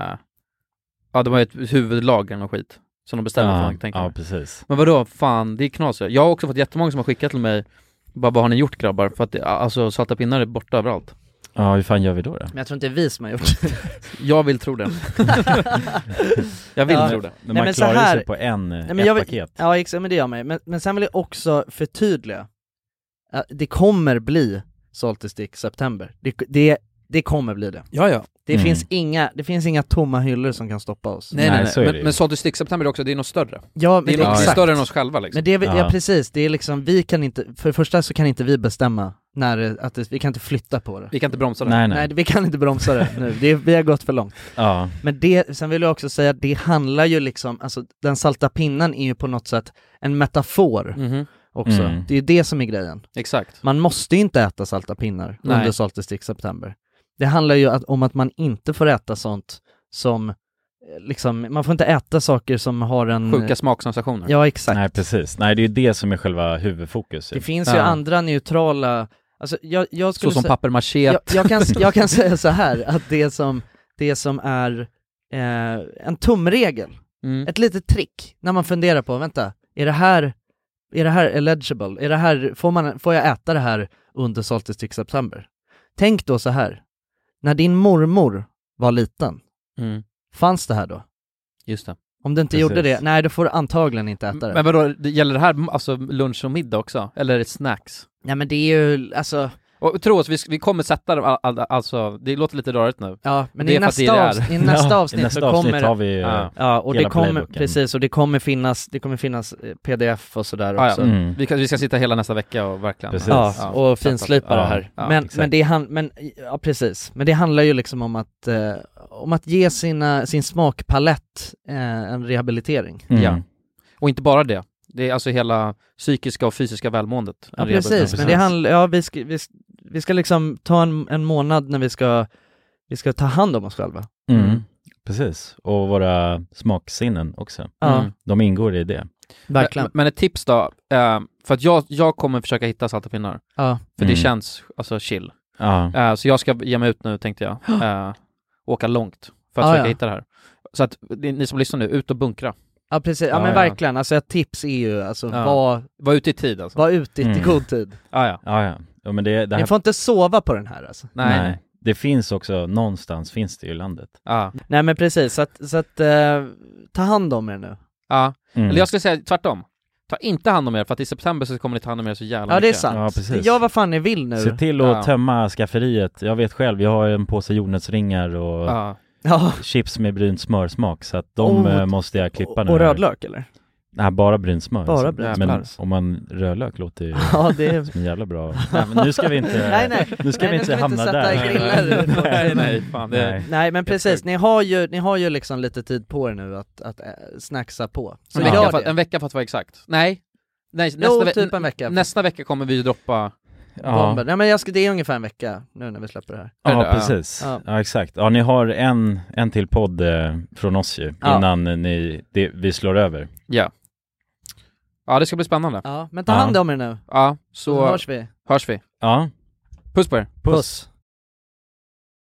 Speaker 2: ja, de har ett huvudlager och skit som de beställer från, tänker jag.
Speaker 1: Ja, precis.
Speaker 2: Men vadå, fan, det är knas. Jag har också fått jättemånga som har skickat till mig bara, vad har ni gjort grabbar? För att alltså salta pinnar är borta överallt.
Speaker 1: Ja, hur fan gör vi då?
Speaker 3: Men jag tror inte det är vi som har gjort det.
Speaker 2: Jag vill tro det. Jag vill tro det.
Speaker 1: Men man klarar sig på ett paket.
Speaker 3: Ja, exakt, men det gör mig. Men sen vill jag också förtydliga. Det kommer bli Salty Stick september. Det kommer bli det.
Speaker 2: Ja.
Speaker 3: Det finns inga tomma hyllor som kan stoppa oss.
Speaker 2: Nej. Men Salty Stick september också, det är något större.
Speaker 3: Ja,
Speaker 2: det är något större än oss själva liksom.
Speaker 3: Men det ja, precis. Det är liksom, vi kan inte, för det första så kan inte vi bestämma vi kan inte flytta på det.
Speaker 2: Vi kan inte bromsa det.
Speaker 3: Nej, vi kan inte bromsa det nu. Vi har gått för långt.
Speaker 1: Ja.
Speaker 3: Men sen vill jag också säga att det handlar ju liksom, alltså den salta pinnan är ju på något sätt en metafor också. Det är ju det som är grejen.
Speaker 2: Exakt.
Speaker 3: Man måste ju inte äta salta pinnar under Salty Stick september. Det handlar ju om att man inte får äta sånt som liksom, man får inte äta saker som har en
Speaker 2: sjuka smaksensationer.
Speaker 3: Ja, exakt.
Speaker 1: Nej, precis. Nej, det är ju det som är själva huvudfokus.
Speaker 3: Det finns ju andra neutrala, alltså jag skulle
Speaker 2: så som pappermachet.
Speaker 3: Jag kan säga så här att det som är en tumregel Ett litet trick när man funderar på, vänta, är det här eligible? Är det här, får jag äta det här under solstice september? Tänk då så här. När din mormor var liten, fanns det här då?
Speaker 2: Just det.
Speaker 3: Om du inte gjorde det, nej, då får du antagligen inte äta det.
Speaker 2: Men vadå, gäller det här alltså lunch och middag också? Eller är det snacks?
Speaker 3: Ja, men det är ju, alltså...
Speaker 2: Och tro oss, vi kommer sätta dem, alltså, det låter lite rörigt nu.
Speaker 3: Ja, men i nästa avsnitt så kommer...
Speaker 1: har vi
Speaker 3: och det kommer, precis, och det kommer finnas pdf och sådär också.
Speaker 2: Vi ska sitta hela nästa vecka och verkligen...
Speaker 3: och finslipa det här. Men det handlar ju liksom om att ge sin smakpalett en rehabilitering.
Speaker 2: Ja. Och inte bara det. Det är alltså hela psykiska och fysiska välmåendet.
Speaker 3: Ja, precis. Men det handlar, vi ska liksom ta en månad när vi ska ta hand om oss själva.
Speaker 1: Precis. Och våra smaksinnen också. De ingår i det.
Speaker 3: Verkligen.
Speaker 2: Men ett tips då, för att jag kommer försöka hitta salta pinnar. För det känns alltså chill. Så jag ska ge mig ut nu, tänkte jag. Åka långt för att försöka hitta det här. Så att ni som lyssnar nu, ut och bunkra.
Speaker 3: Ja, precis. Ja, men verkligen. Alltså ett tips är ju alltså
Speaker 2: var ute i tid alltså.
Speaker 3: Var ute i god tid.
Speaker 1: Ja, men det här...
Speaker 3: Ni får inte sova på den här alltså.
Speaker 1: Nej. Det finns också, någonstans finns det i landet.
Speaker 3: Nej, men precis. Så att ta hand om er nu.
Speaker 2: Eller jag skulle säga tvärtom. Ta inte hand om er, för att i september så kommer ni ta hand om er så jävla mycket.
Speaker 3: Ja, det är sant.
Speaker 1: Ja, precis.
Speaker 3: Jag vad fan ni vill nu.
Speaker 1: Se till att tömma skafferiet. Jag vet själv, jag har en påse jordnötsringar och chips med brynt smörsmak, så att de måste jag klippa nu.
Speaker 3: Och rödlök eller?
Speaker 1: Nej, bara brynt smör.
Speaker 3: Bara brynt smör.
Speaker 1: Men om man rödlök låter ju
Speaker 3: det är...
Speaker 1: som en jävla bra. Nej, men nu ska vi inte nu ska vi inte hamna där.
Speaker 3: Nej, men precis. Ni har ju liksom lite tid på er nu att snacksa på. Så
Speaker 2: en vecka för att vara exakt. Nej,
Speaker 3: typ en vecka.
Speaker 2: Nästa vecka kommer vi droppa
Speaker 3: bomber. Nej, men det är ungefär en vecka nu när vi släpper det här.
Speaker 1: Ja, precis. Ja, exakt. Ja, ni har en till podd från oss ju innan vi slår över.
Speaker 2: Ja, det ska bli spännande.
Speaker 3: Ja, men ta hand om er nu.
Speaker 2: Ja, så
Speaker 3: hörs vi.
Speaker 2: Ja. Puss på er.
Speaker 3: Puss.